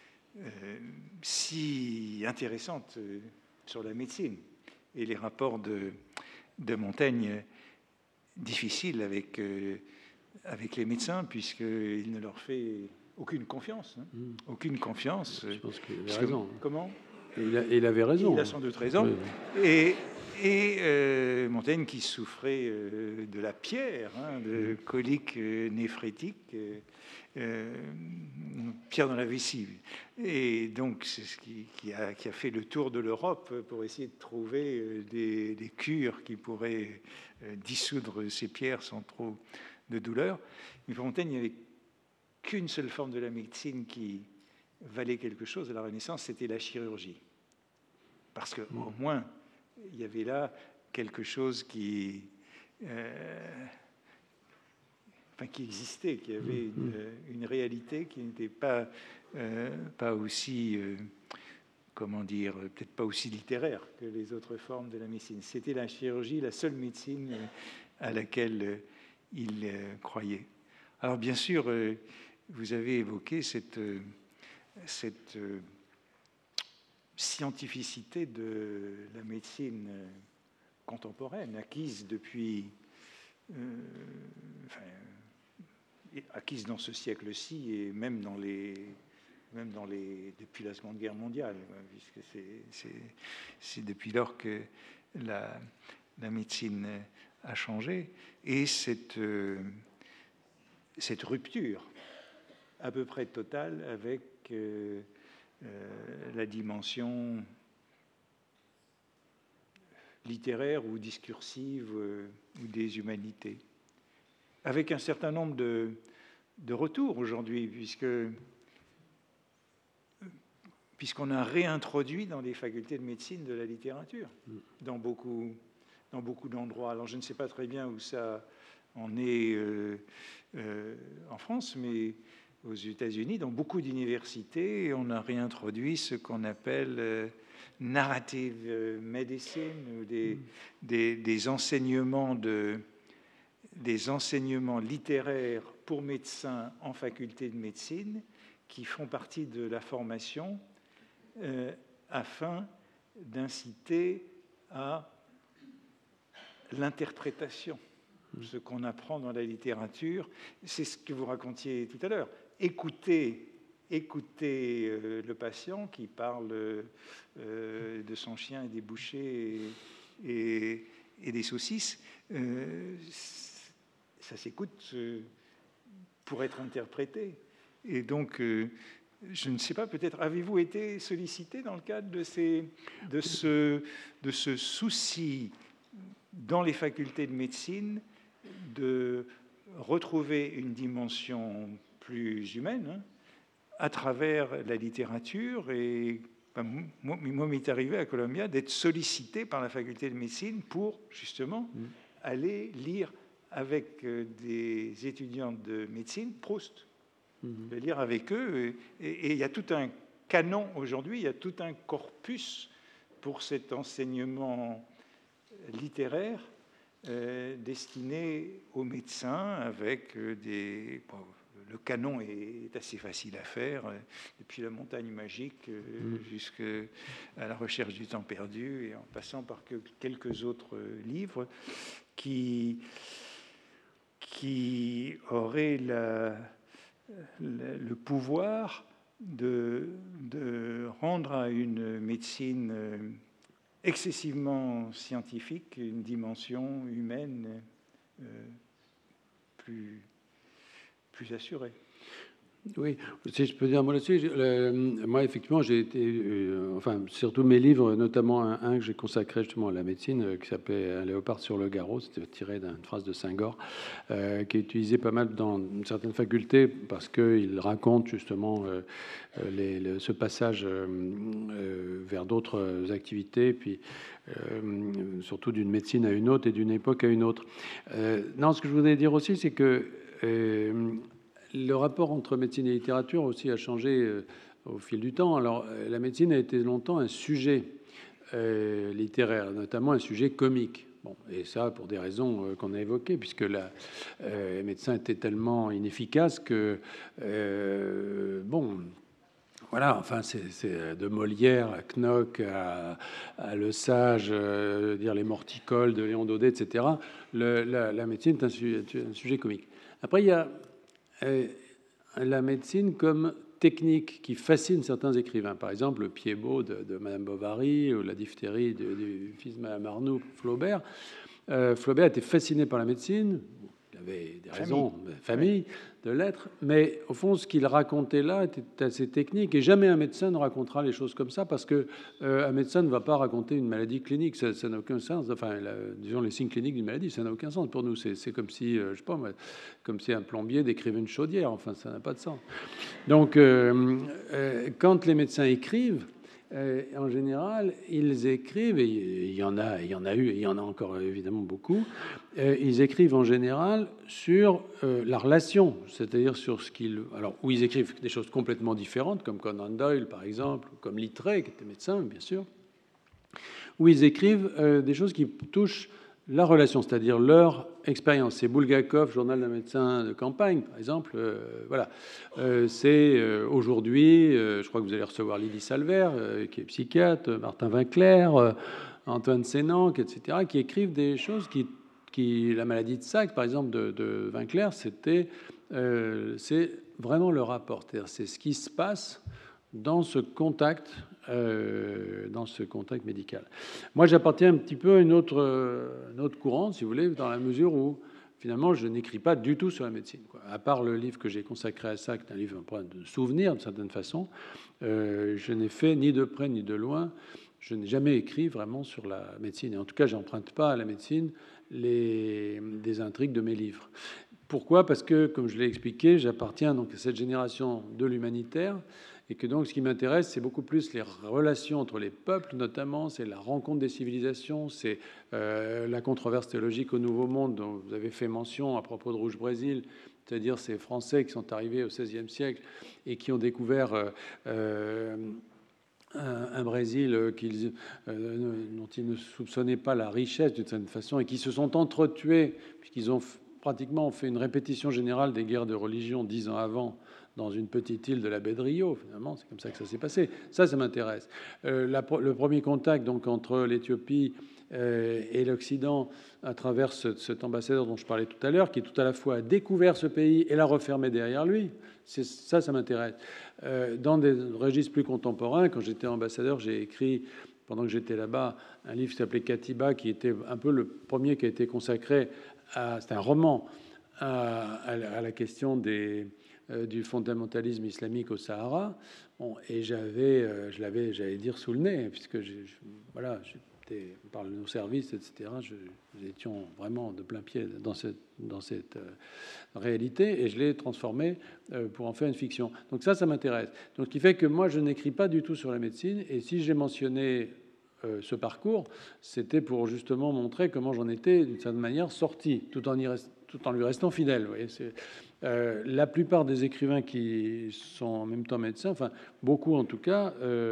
si intéressantes sur la médecine et les rapports de Montaigne difficiles avec les médecins, puisqu'il ne leur fait aucune confiance. Aucune confiance. Je pense qu'il avait raison. Comment ? Il avait raison. Il a sans doute raison. Oui. Et Montaigne qui souffrait de la pierre, de coliques néphrétiques, pierre dans la vessie. Et donc, c'est ce qui a fait le tour de l'Europe pour essayer de trouver des cures qui pourraient dissoudre ces pierres sans trop de douleur. Mais pour Montaigne, il n'y avait qu'une seule forme de la médecine qui valait quelque chose à la Renaissance, c'était la chirurgie. Parce qu'au moins, il y avait là quelque chose qui enfin qui existait, qui avait une réalité qui n'était pas aussi, comment dire, peut-être pas aussi littéraire que les autres formes de la médecine. C'était la chirurgie, la seule médecine à laquelle il croyait. Alors bien sûr, vous avez évoqué cette scientificité de la médecine contemporaine, acquise depuis, acquise dans ce siècle-ci et même depuis la Seconde Guerre mondiale, puisque c'est depuis lors que la médecine a changé. Et cette rupture à peu près totale avec la dimension littéraire ou discursive ou des humanités, avec un certain nombre de retours aujourd'hui, puisqu'on a réintroduit dans les facultés de médecine de la littérature, dans beaucoup d'endroits. Alors je ne sais pas très bien où ça en est en France, mais aux États-Unis, dans beaucoup d'universités, on a réintroduit ce qu'on appelle narrative medicine, ou des enseignements littéraires pour médecins en faculté de médecine qui font partie de la formation afin d'inciter à l'interprétation. Ce qu'on apprend dans la littérature, c'est ce que vous racontiez tout à l'heure. Écoutez le patient qui parle de son chien et des bouchées et des saucisses. Ça s'écoute pour être interprété. Et donc, je ne sais pas, peut-être avez-vous été sollicité dans le cadre de ce souci dans les facultés de médecine de retrouver une dimension plus humaine à travers la littérature. Et moi, m'est arrivé à Columbia d'être sollicité par la faculté de médecine pour justement aller lire avec des étudiants de médecine Proust, de lire avec eux. Et il y a tout un canon aujourd'hui, il y a tout un corpus pour cet enseignement littéraire destiné aux médecins, avec le canon est assez facile à faire, depuis La Montagne magique jusqu'à La recherche du temps perdu, et en passant par quelques autres livres qui auraient le pouvoir de rendre à une médecine excessivement scientifique une dimension humaine plus assurée. Oui, si je peux dire un mot là-dessus, moi effectivement j'ai été, enfin surtout mes livres, notamment un que j'ai consacré justement à la médecine, qui s'appelait Un léopard sur le garrot, c'était tiré d'une phrase de Senghor, qui est utilisé pas mal dans certaines facultés parce qu'il raconte justement ce passage vers d'autres activités, puis surtout d'une médecine à une autre et d'une époque à une autre. Non, ce que je voudrais dire aussi, c'est que le rapport entre médecine et littérature aussi a changé au fil du temps. Alors, la médecine a été longtemps un sujet littéraire, notamment un sujet comique. Bon, et ça, pour des raisons qu'on a évoquées, puisque les médecins étaient tellement inefficaces que, bon, voilà, enfin, c'est de Molière à Knock à Le Sage, dire les Morticoles de Léon Daudet, etc. La médecine est un sujet comique. Après, il y a la médecine comme technique qui fascine certains écrivains. Par exemple, le pied beau de Madame Bovary ou la diphtérie du fils de Madame Arnould, Flaubert. Flaubert était fasciné par la médecine. Il avait des raisons, famille, de l'être, mais au fond, ce qu'il racontait là était assez technique, et jamais un médecin ne racontera les choses comme ça, parce que un médecin ne va pas raconter une maladie clinique, ça n'a aucun sens. Enfin, disons les signes cliniques d'une maladie, ça n'a aucun sens pour nous. C'est comme si, je sais pas, comme si un plombier décrivait une chaudière. Enfin, ça n'a pas de sens. Donc, quand les médecins écrivent, en général, ils écrivent, et il y en a eu, et il y en a encore évidemment beaucoup, ils écrivent en général sur la relation, c'est-à-dire sur ce qu'ils... Alors, où ils écrivent des choses complètement différentes, comme Conan Doyle, par exemple, ou comme Littré, qui était médecin, bien sûr, où ils écrivent des choses qui touchent la relation, c'est-à-dire leur expérience. C'est Bulgakov, Journal d'un médecin de campagne, par exemple. Voilà. C'est aujourd'hui, je crois que vous allez recevoir Lydie Salver, qui est psychiatre, Martin Winkler, Antoine Sénanque, etc., qui écrivent des choses qui la maladie de Sac, par exemple, de Winkler, c'est vraiment le rapport. C'est ce qui se passe dans ce contact médical. Moi, j'appartiens un petit peu à une autre courant, si vous voulez, dans la mesure où, finalement, je n'écris pas du tout sur la médecine, quoi. À part le livre que j'ai consacré à ça, qui est un livre de souvenirs, d'une certaine façon, je n'ai fait ni de près ni de loin, je n'ai jamais écrit vraiment sur la médecine. Et en tout cas, j'emprunte pas à la médecine des intrigues de mes livres. Pourquoi ? Parce que, comme je l'ai expliqué, j'appartiens donc à cette génération de l'humanitaire, et que donc ce qui m'intéresse, c'est beaucoup plus les relations entre les peuples, notamment, c'est la rencontre des civilisations, c'est la controverse théologique au Nouveau Monde dont vous avez fait mention à propos de Rouge Brésil, c'est-à-dire ces Français qui sont arrivés au XVIe siècle et qui ont découvert un Brésil dont ils ne soupçonnaient pas la richesse d'une certaine façon et qui se sont entretués puisqu'ils ont pratiquement fait une répétition générale des guerres de religion 10 ans avant dans une petite île de la baie de Rio, finalement. C'est comme ça que ça s'est passé. Ça m'intéresse. Le premier contact donc entre l'Éthiopie et l'Occident à travers cet ambassadeur dont je parlais tout à l'heure, qui tout à la fois a découvert ce pays et l'a refermé derrière lui, ça m'intéresse. Dans des registres plus contemporains, quand j'étais ambassadeur, j'ai écrit, pendant que j'étais là-bas, un livre qui s'appelait Katiba, qui était un peu le premier qui a été consacré à... C'est un roman à la question du fondamentalisme islamique au Sahara. Bon, et je l'avais, j'allais dire, sous le nez, puisque voilà, par nos services, etc., nous étions vraiment de plein pied dans cette réalité, et je l'ai transformé pour en faire une fiction. Donc ça m'intéresse. Donc, ce qui fait que moi, je n'écris pas du tout sur la médecine, et si j'ai mentionné ce parcours, c'était pour justement montrer comment j'en étais, d'une certaine manière, sorti, tout en lui restant fidèle. Vous voyez, la plupart des écrivains qui sont en même temps médecins, enfin beaucoup en tout cas,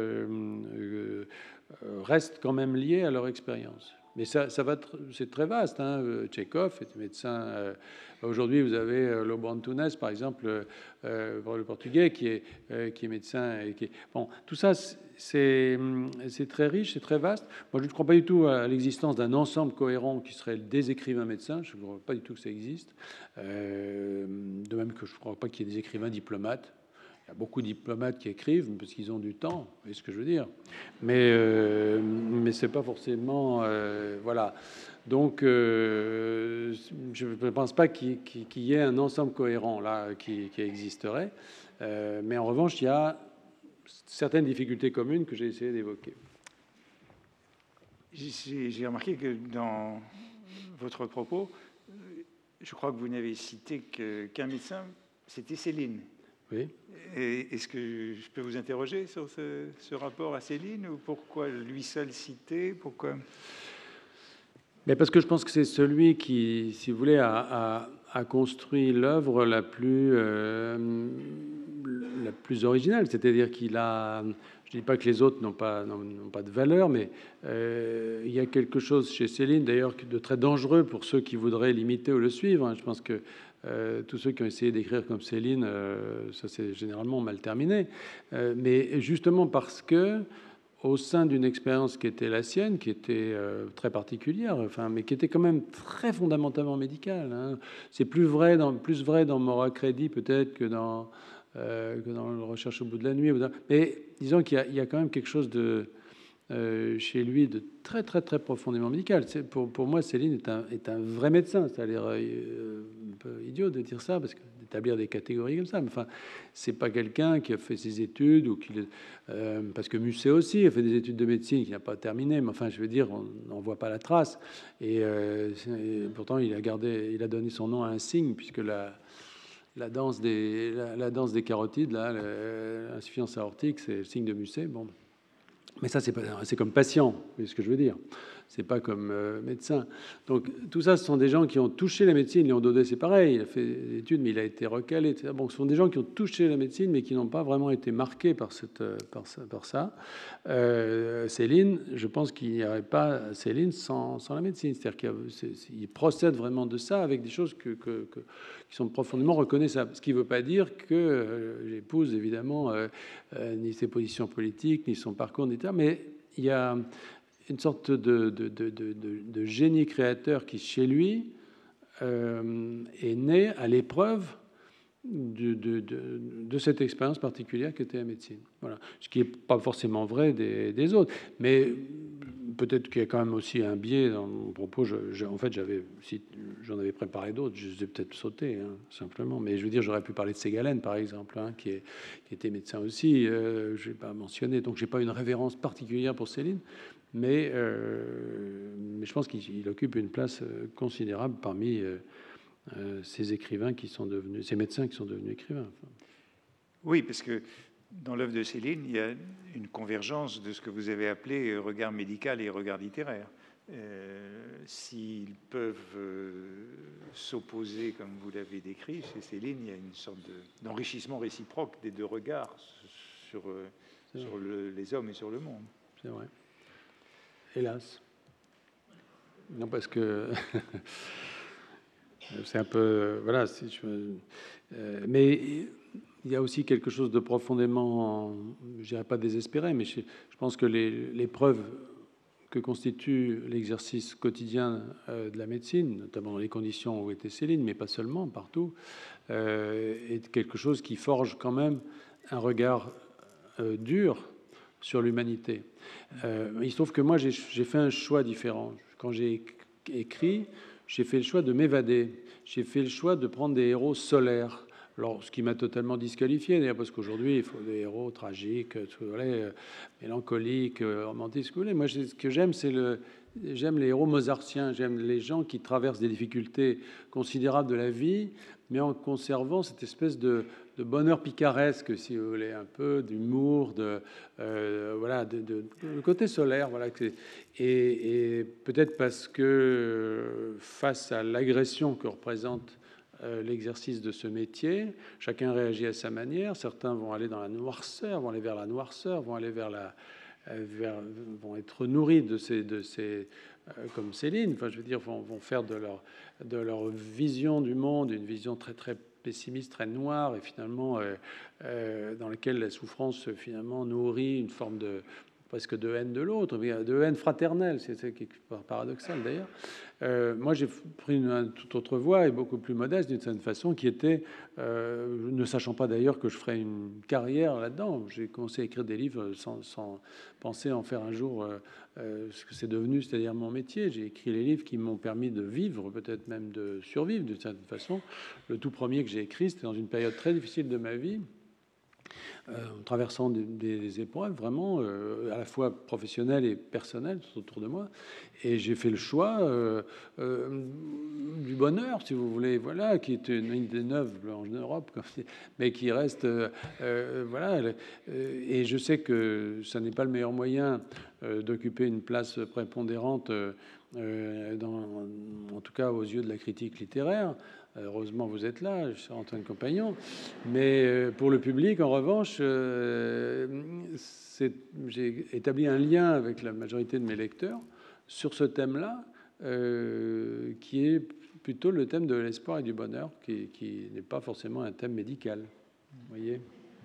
restent quand même liés à leur expérience. Mais c'est très vaste. Hein. Tchekhov est médecin. Aujourd'hui, vous avez Lobo Antunes, par exemple, le portugais, qui est médecin. Bon, tout ça, c'est très riche, c'est très vaste. Moi, je ne crois pas du tout à l'existence d'un ensemble cohérent qui serait des écrivains médecins. Je ne crois pas du tout que ça existe. De même que je ne crois pas qu'il y ait des écrivains diplomates. Il y a beaucoup de diplomates qui écrivent parce qu'ils ont du temps, vous voyez ce que je veux dire. Mais c'est pas forcément... voilà. Donc, je ne pense pas qu'il y ait un ensemble cohérent là qui existerait. Mais en revanche, il y a certaines difficultés communes que j'ai essayé d'évoquer. J'ai remarqué que dans votre propos, je crois que vous n'avez cité qu'un médecin, c'était Céline. Oui. Est-ce que je peux vous interroger sur ce rapport à Céline, ou pourquoi lui seul cité? Pourquoi? Mais parce que je pense que c'est celui qui, si vous voulez, a construit l'œuvre la plus originale. C'est-à-dire qu'il a... Je ne dis pas que les autres n'ont pas de valeur, mais il y a quelque chose chez Céline, d'ailleurs, de très dangereux pour ceux qui voudraient l'imiter ou le suivre. Je pense que tous ceux qui ont essayé d'écrire comme Céline, ça s'est généralement mal terminé. Mais justement parce que, au sein d'une expérience qui était la sienne, qui était très particulière, enfin, mais qui était quand même très fondamentalement médicale. Hein. C'est plus vrai dans Mort à crédit peut-être que dans le Recherche au bout de la nuit. Mais disons qu'il y a quand même quelque chose de chez lui de très très très profondément médical. Pour moi, Céline est un vrai médecin. Ça a l'air un peu idiot de dire ça, parce que d'établir des catégories comme ça. Mais enfin, c'est pas quelqu'un qui a fait ses études ou parce que Musset aussi a fait des études de médecine qu'il n'a pas terminé. Mais enfin, je veux dire, on n'en voit pas la trace. Et pourtant, il a donné son nom à un signe, puisque la danse des carotides, là, l'insuffisance aortique, c'est le signe de Musset. Bon. Mais ça, c'est comme patient, vous voyez ce que je veux dire. C'est pas comme médecin. Donc tout ça, ce sont des gens qui ont touché la médecine. Léon Daudet, c'est pareil, il a fait des études, mais il a été recalé, etc. Bon, ce sont des gens qui ont touché la médecine, mais qui n'ont pas vraiment été marqués par ça. Céline, je pense qu'il n'y aurait pas Céline sans la médecine. C'est-à-dire qu'il procède vraiment de ça avec des choses qui sont profondément reconnaissables. Ce qui ne veut pas dire que j'épouse, évidemment, ni ses positions politiques, ni son parcours, etc. Mais il y a une sorte de génie créateur qui, chez lui, est né à l'épreuve de cette expérience particulière qu'était la médecine. Voilà. Ce qui n'est pas forcément vrai des autres. Mais peut-être qu'il y a quand même aussi un biais dans mon propos. En fait, j'en avais préparé d'autres. Je les ai peut-être sautés, simplement. Mais je veux dire, j'aurais pu parler de Ségalen, par exemple, qui était médecin aussi. Je ne l'ai pas mentionné. Donc, je n'ai pas une révérence particulière pour Céline. Mais je pense qu'il occupe une place considérable parmi ces écrivains qui sont devenus, ces médecins qui sont devenus écrivains. Oui, parce que dans l'œuvre de Céline, il y a une convergence de ce que vous avez appelé regard médical et regard littéraire. S'ils peuvent s'opposer, comme vous l'avez décrit, chez Céline, il y a une sorte d'enrichissement réciproque des deux regards sur les hommes et sur le monde. C'est vrai. Hélas. Non, parce que c'est un peu... Voilà. Mais il y a aussi quelque chose de profondément, je dirais pas désespéré, mais je pense que l'épreuve que constitue l'exercice quotidien de la médecine, notamment dans les conditions où était Céline, mais pas seulement, partout, est quelque chose qui forge quand même un regard dur sur l'humanité. Il se trouve que moi, j'ai fait un choix différent. Quand j'ai écrit, j'ai fait le choix de m'évader. J'ai fait le choix de prendre des héros solaires. Alors, ce qui m'a totalement disqualifié, d'ailleurs, parce qu'aujourd'hui, il faut des héros tragiques, mélancoliques, romantiques, ce que vous voulez. Moi, ce que j'aime, j'aime les héros mozartiens. J'aime les gens qui traversent des difficultés considérables de la vie, mais en conservant cette espèce de bonheur picaresque, si vous voulez, un peu d'humour, le côté solaire, voilà. Et peut-être parce que face à l'agression que représente l'exercice de ce métier, chacun réagit à sa manière. Certains vont aller dans la noirceur, vont aller vers la noirceur, vont aller vont être nourris de ces comme Céline. Enfin, je veux dire, vont faire de leur vision du monde une vision très très pessimiste, très noire, et finalement dans laquelle la souffrance finalement nourrit une forme presque de haine de l'autre, mais de haine fraternelle. C'est ça qui est paradoxal d'ailleurs. Moi, j'ai pris une toute autre voie et beaucoup plus modeste d'une certaine façon, qui était, ne sachant pas d'ailleurs que je ferais une carrière là-dedans. J'ai commencé à écrire des livres sans penser en faire un jour ce que c'est devenu, c'est-à-dire mon métier. J'ai écrit les livres qui m'ont permis de vivre, peut-être même de survivre d'une certaine façon. Le tout premier que j'ai écrit, c'était dans une période très difficile de ma vie, en traversant des épreuves vraiment à la fois professionnelles et personnelles autour de moi, et j'ai fait le choix du bonheur, si vous voulez, voilà, qui est une des 9 en Europe, mais qui reste voilà, et je sais que ça n'est pas le meilleur moyen d'occuper une place prépondérante en tout cas aux yeux de la critique littéraire. Heureusement, vous êtes là, je suis Antoine Compagnon. Mais pour le public, en revanche, j'ai établi un lien avec la majorité de mes lecteurs sur ce thème-là, qui est plutôt le thème de l'espoir et du bonheur, qui n'est pas forcément un thème médical. Vous voyez ?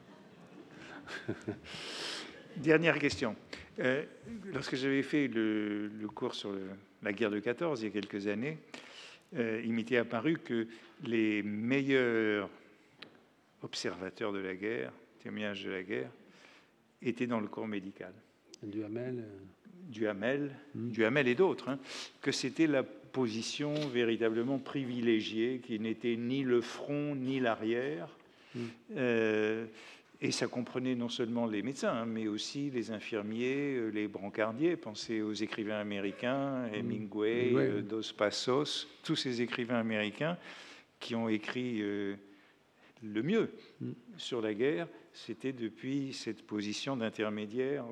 Dernière question. Lorsque j'avais fait le cours sur la guerre de 14, il y a quelques années, il m'était apparu que les meilleurs observateurs de la guerre, témoignages de la guerre, étaient dans le corps médical. Duhamel et d'autres, que c'était la position véritablement privilégiée, qui n'était ni le front ni l'arrière. Et ça comprenait non seulement les médecins, mais aussi les infirmiers, les brancardiers. Pensez aux écrivains américains, Hemingway, Dos Passos, tous ces écrivains américains qui ont écrit le mieux sur la guerre, c'était depuis cette position d'intermédiaire.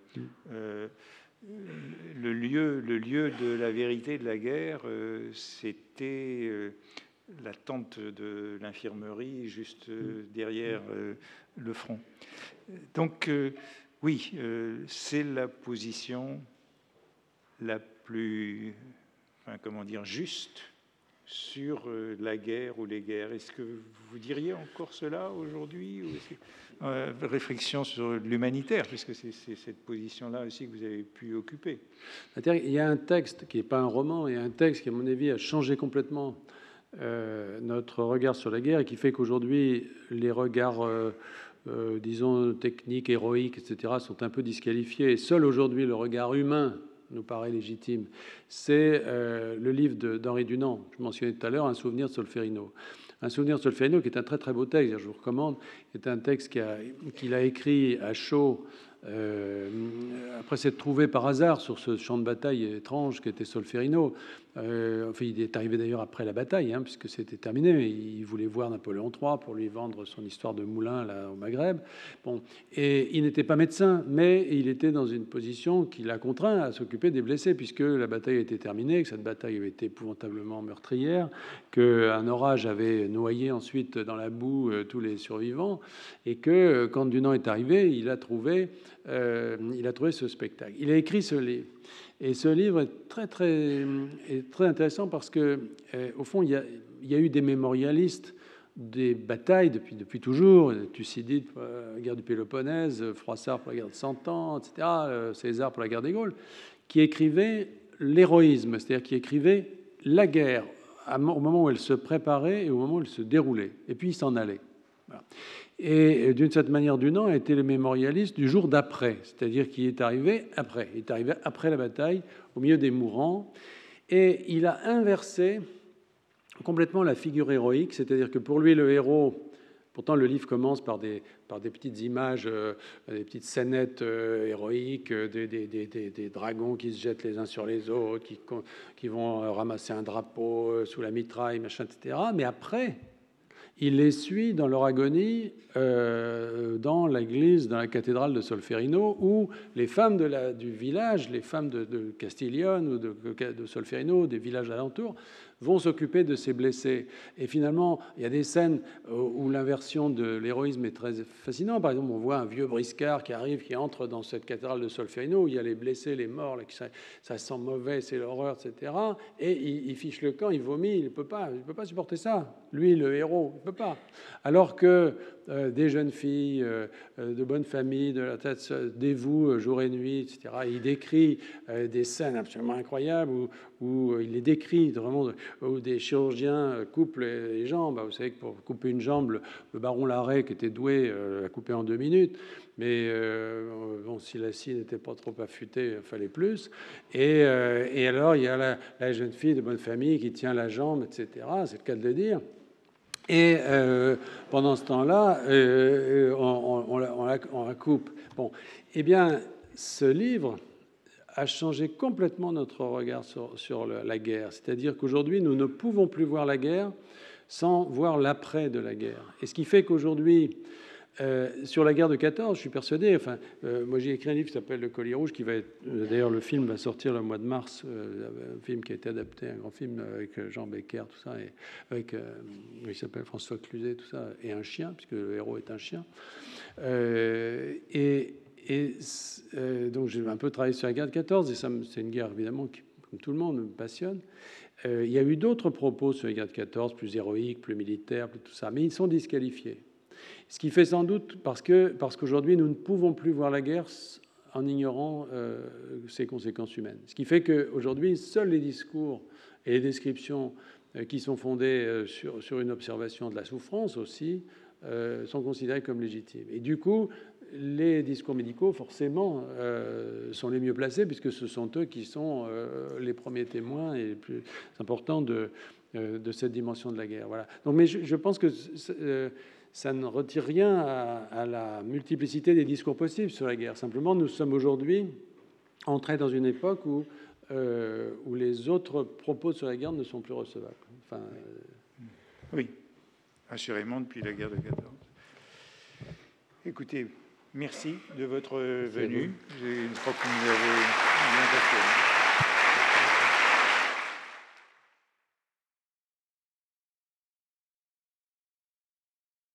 Le lieu de la vérité de la guerre, c'était la tente de l'infirmerie juste derrière le front. Donc, oui, c'est la position la plus, comment dire, juste sur la guerre ou les guerres. Est-ce que vous diriez encore cela aujourd'hui, ou réflexion sur l'humanitaire, puisque c'est cette position-là aussi que vous avez pu occuper? Il y a un texte qui n'est pas un roman, il y a un texte qui, à mon avis, a changé complètement notre regard sur la guerre et qui fait qu'aujourd'hui, les regards, disons, techniques, héroïques, etc., sont un peu disqualifiés. Et seul aujourd'hui, le regard humain nous paraît légitime. C'est le livre d'Henri Dunant, je mentionnais tout à l'heure, Un souvenir de Solferino. Un souvenir de Solferino, qui est un très très beau texte, je vous recommande, est un texte qu'il a écrit à chaud, après s'être trouvé par hasard sur ce champ de bataille étrange qu'était Solferino. Enfin, il est arrivé d'ailleurs après la bataille, puisque c'était terminé, mais il voulait voir Napoléon III pour lui vendre son histoire de moulin là, au Maghreb. Bon, et il n'était pas médecin, mais il était dans une position qui l'a contraint à s'occuper des blessés, puisque la bataille était terminée, que cette bataille avait été épouvantablement meurtrière, qu'un orage avait noyé ensuite dans la boue tous les survivants, et que quand Dunant est arrivé, il a trouvé ce spectacle. Il a écrit ce livre. Et ce livre est très intéressant parce que, au fond, il y a eu des mémorialistes des batailles depuis toujours, Thucydide pour la guerre du Péloponnèse, Froissart pour la guerre de Cent Ans, etc., César pour la guerre des Gaules, qui écrivaient l'héroïsme, c'est-à-dire qui écrivaient la guerre au moment où elle se préparait et au moment où elle se déroulait. Et puis, ils s'en allaient. Voilà. Et d'une certaine manière, Dunant a été le mémorialiste du jour d'après, c'est-à-dire qu'il est arrivé après. Il est arrivé après la bataille, au milieu des mourants, et il a inversé complètement la figure héroïque, c'est-à-dire que pour lui, le héros, pourtant le livre commence par des petites images, des petites scénettes héroïques, des dragons qui se jettent les uns sur les autres, qui vont ramasser un drapeau sous la mitraille, machin, etc. Mais après, il les suit dans leur agonie dans l'église, dans la cathédrale de Solferino, où les femmes du village, les femmes de Castiglione ou de Solferino, des villages alentours, vont s'occuper de ces blessés. Et finalement, il y a des scènes où l'inversion de l'héroïsme est très fascinante. Par exemple, on voit un vieux briscard qui arrive, qui entre dans cette cathédrale de Solferino, où il y a les blessés, les morts, là, ça sent mauvais, c'est l'horreur, etc. Et il fiche le camp, il vomit, il ne peut pas supporter ça. Lui, le héros, il ne peut pas. Alors que des jeunes filles de bonne famille, de la tête dévouées jour et nuit, etc. Il décrit des scènes absolument incroyables où il les décrit vraiment, où des chirurgiens coupent les jambes. Vous savez que pour couper une jambe, le baron Larrey, qui était doué, l'a coupé en 2 minutes. Mais bon, si la scie n'était pas trop affûtée, il fallait plus. Et alors, il y a la jeune fille de bonne famille qui tient la jambe, etc. C'est le cas de le dire. Et pendant ce temps-là, on la coupe. Bon, eh bien, ce livre a changé complètement notre regard sur la guerre. C'est-à-dire qu'aujourd'hui, nous ne pouvons plus voir la guerre sans voir l'après de la guerre. Et ce qui fait qu'aujourd'hui, sur la guerre de 14, je suis persuadé, moi j'ai écrit un livre qui s'appelle Le Collier Rouge, qui va être, d'ailleurs le film va sortir le mois de mars, un film qui a été adapté, un grand film avec Jean Becker, tout ça, et avec, il s'appelle François Cluzet, tout ça, et un chien, puisque le héros est un chien. Donc j'ai un peu travaillé sur la guerre de 14, et c'est une guerre évidemment qui, comme tout le monde, me passionne. Il y a eu d'autres propos sur la guerre de 14, plus héroïques, plus militaires, plus tout ça, mais ils sont disqualifiés. Ce qui fait sans doute parce qu'aujourd'hui, nous ne pouvons plus voir la guerre en ignorant ses conséquences humaines. Ce qui fait qu'aujourd'hui, seuls les discours et les descriptions qui sont fondés sur une observation de la souffrance aussi sont considérés comme légitimes. Et du coup, les discours médicaux, forcément, sont les mieux placés, puisque ce sont eux qui sont les premiers témoins et les plus importants de cette dimension de la guerre. Voilà. Donc, mais je pense que ça ne retire rien à la multiplicité des discours possibles sur la guerre. Simplement, nous sommes aujourd'hui entrés dans une époque où les autres propos sur la guerre ne sont plus recevables. Oui, assurément, depuis la guerre de 14. Écoutez, merci de votre venue. Je crois que vous nous avez bien passionné.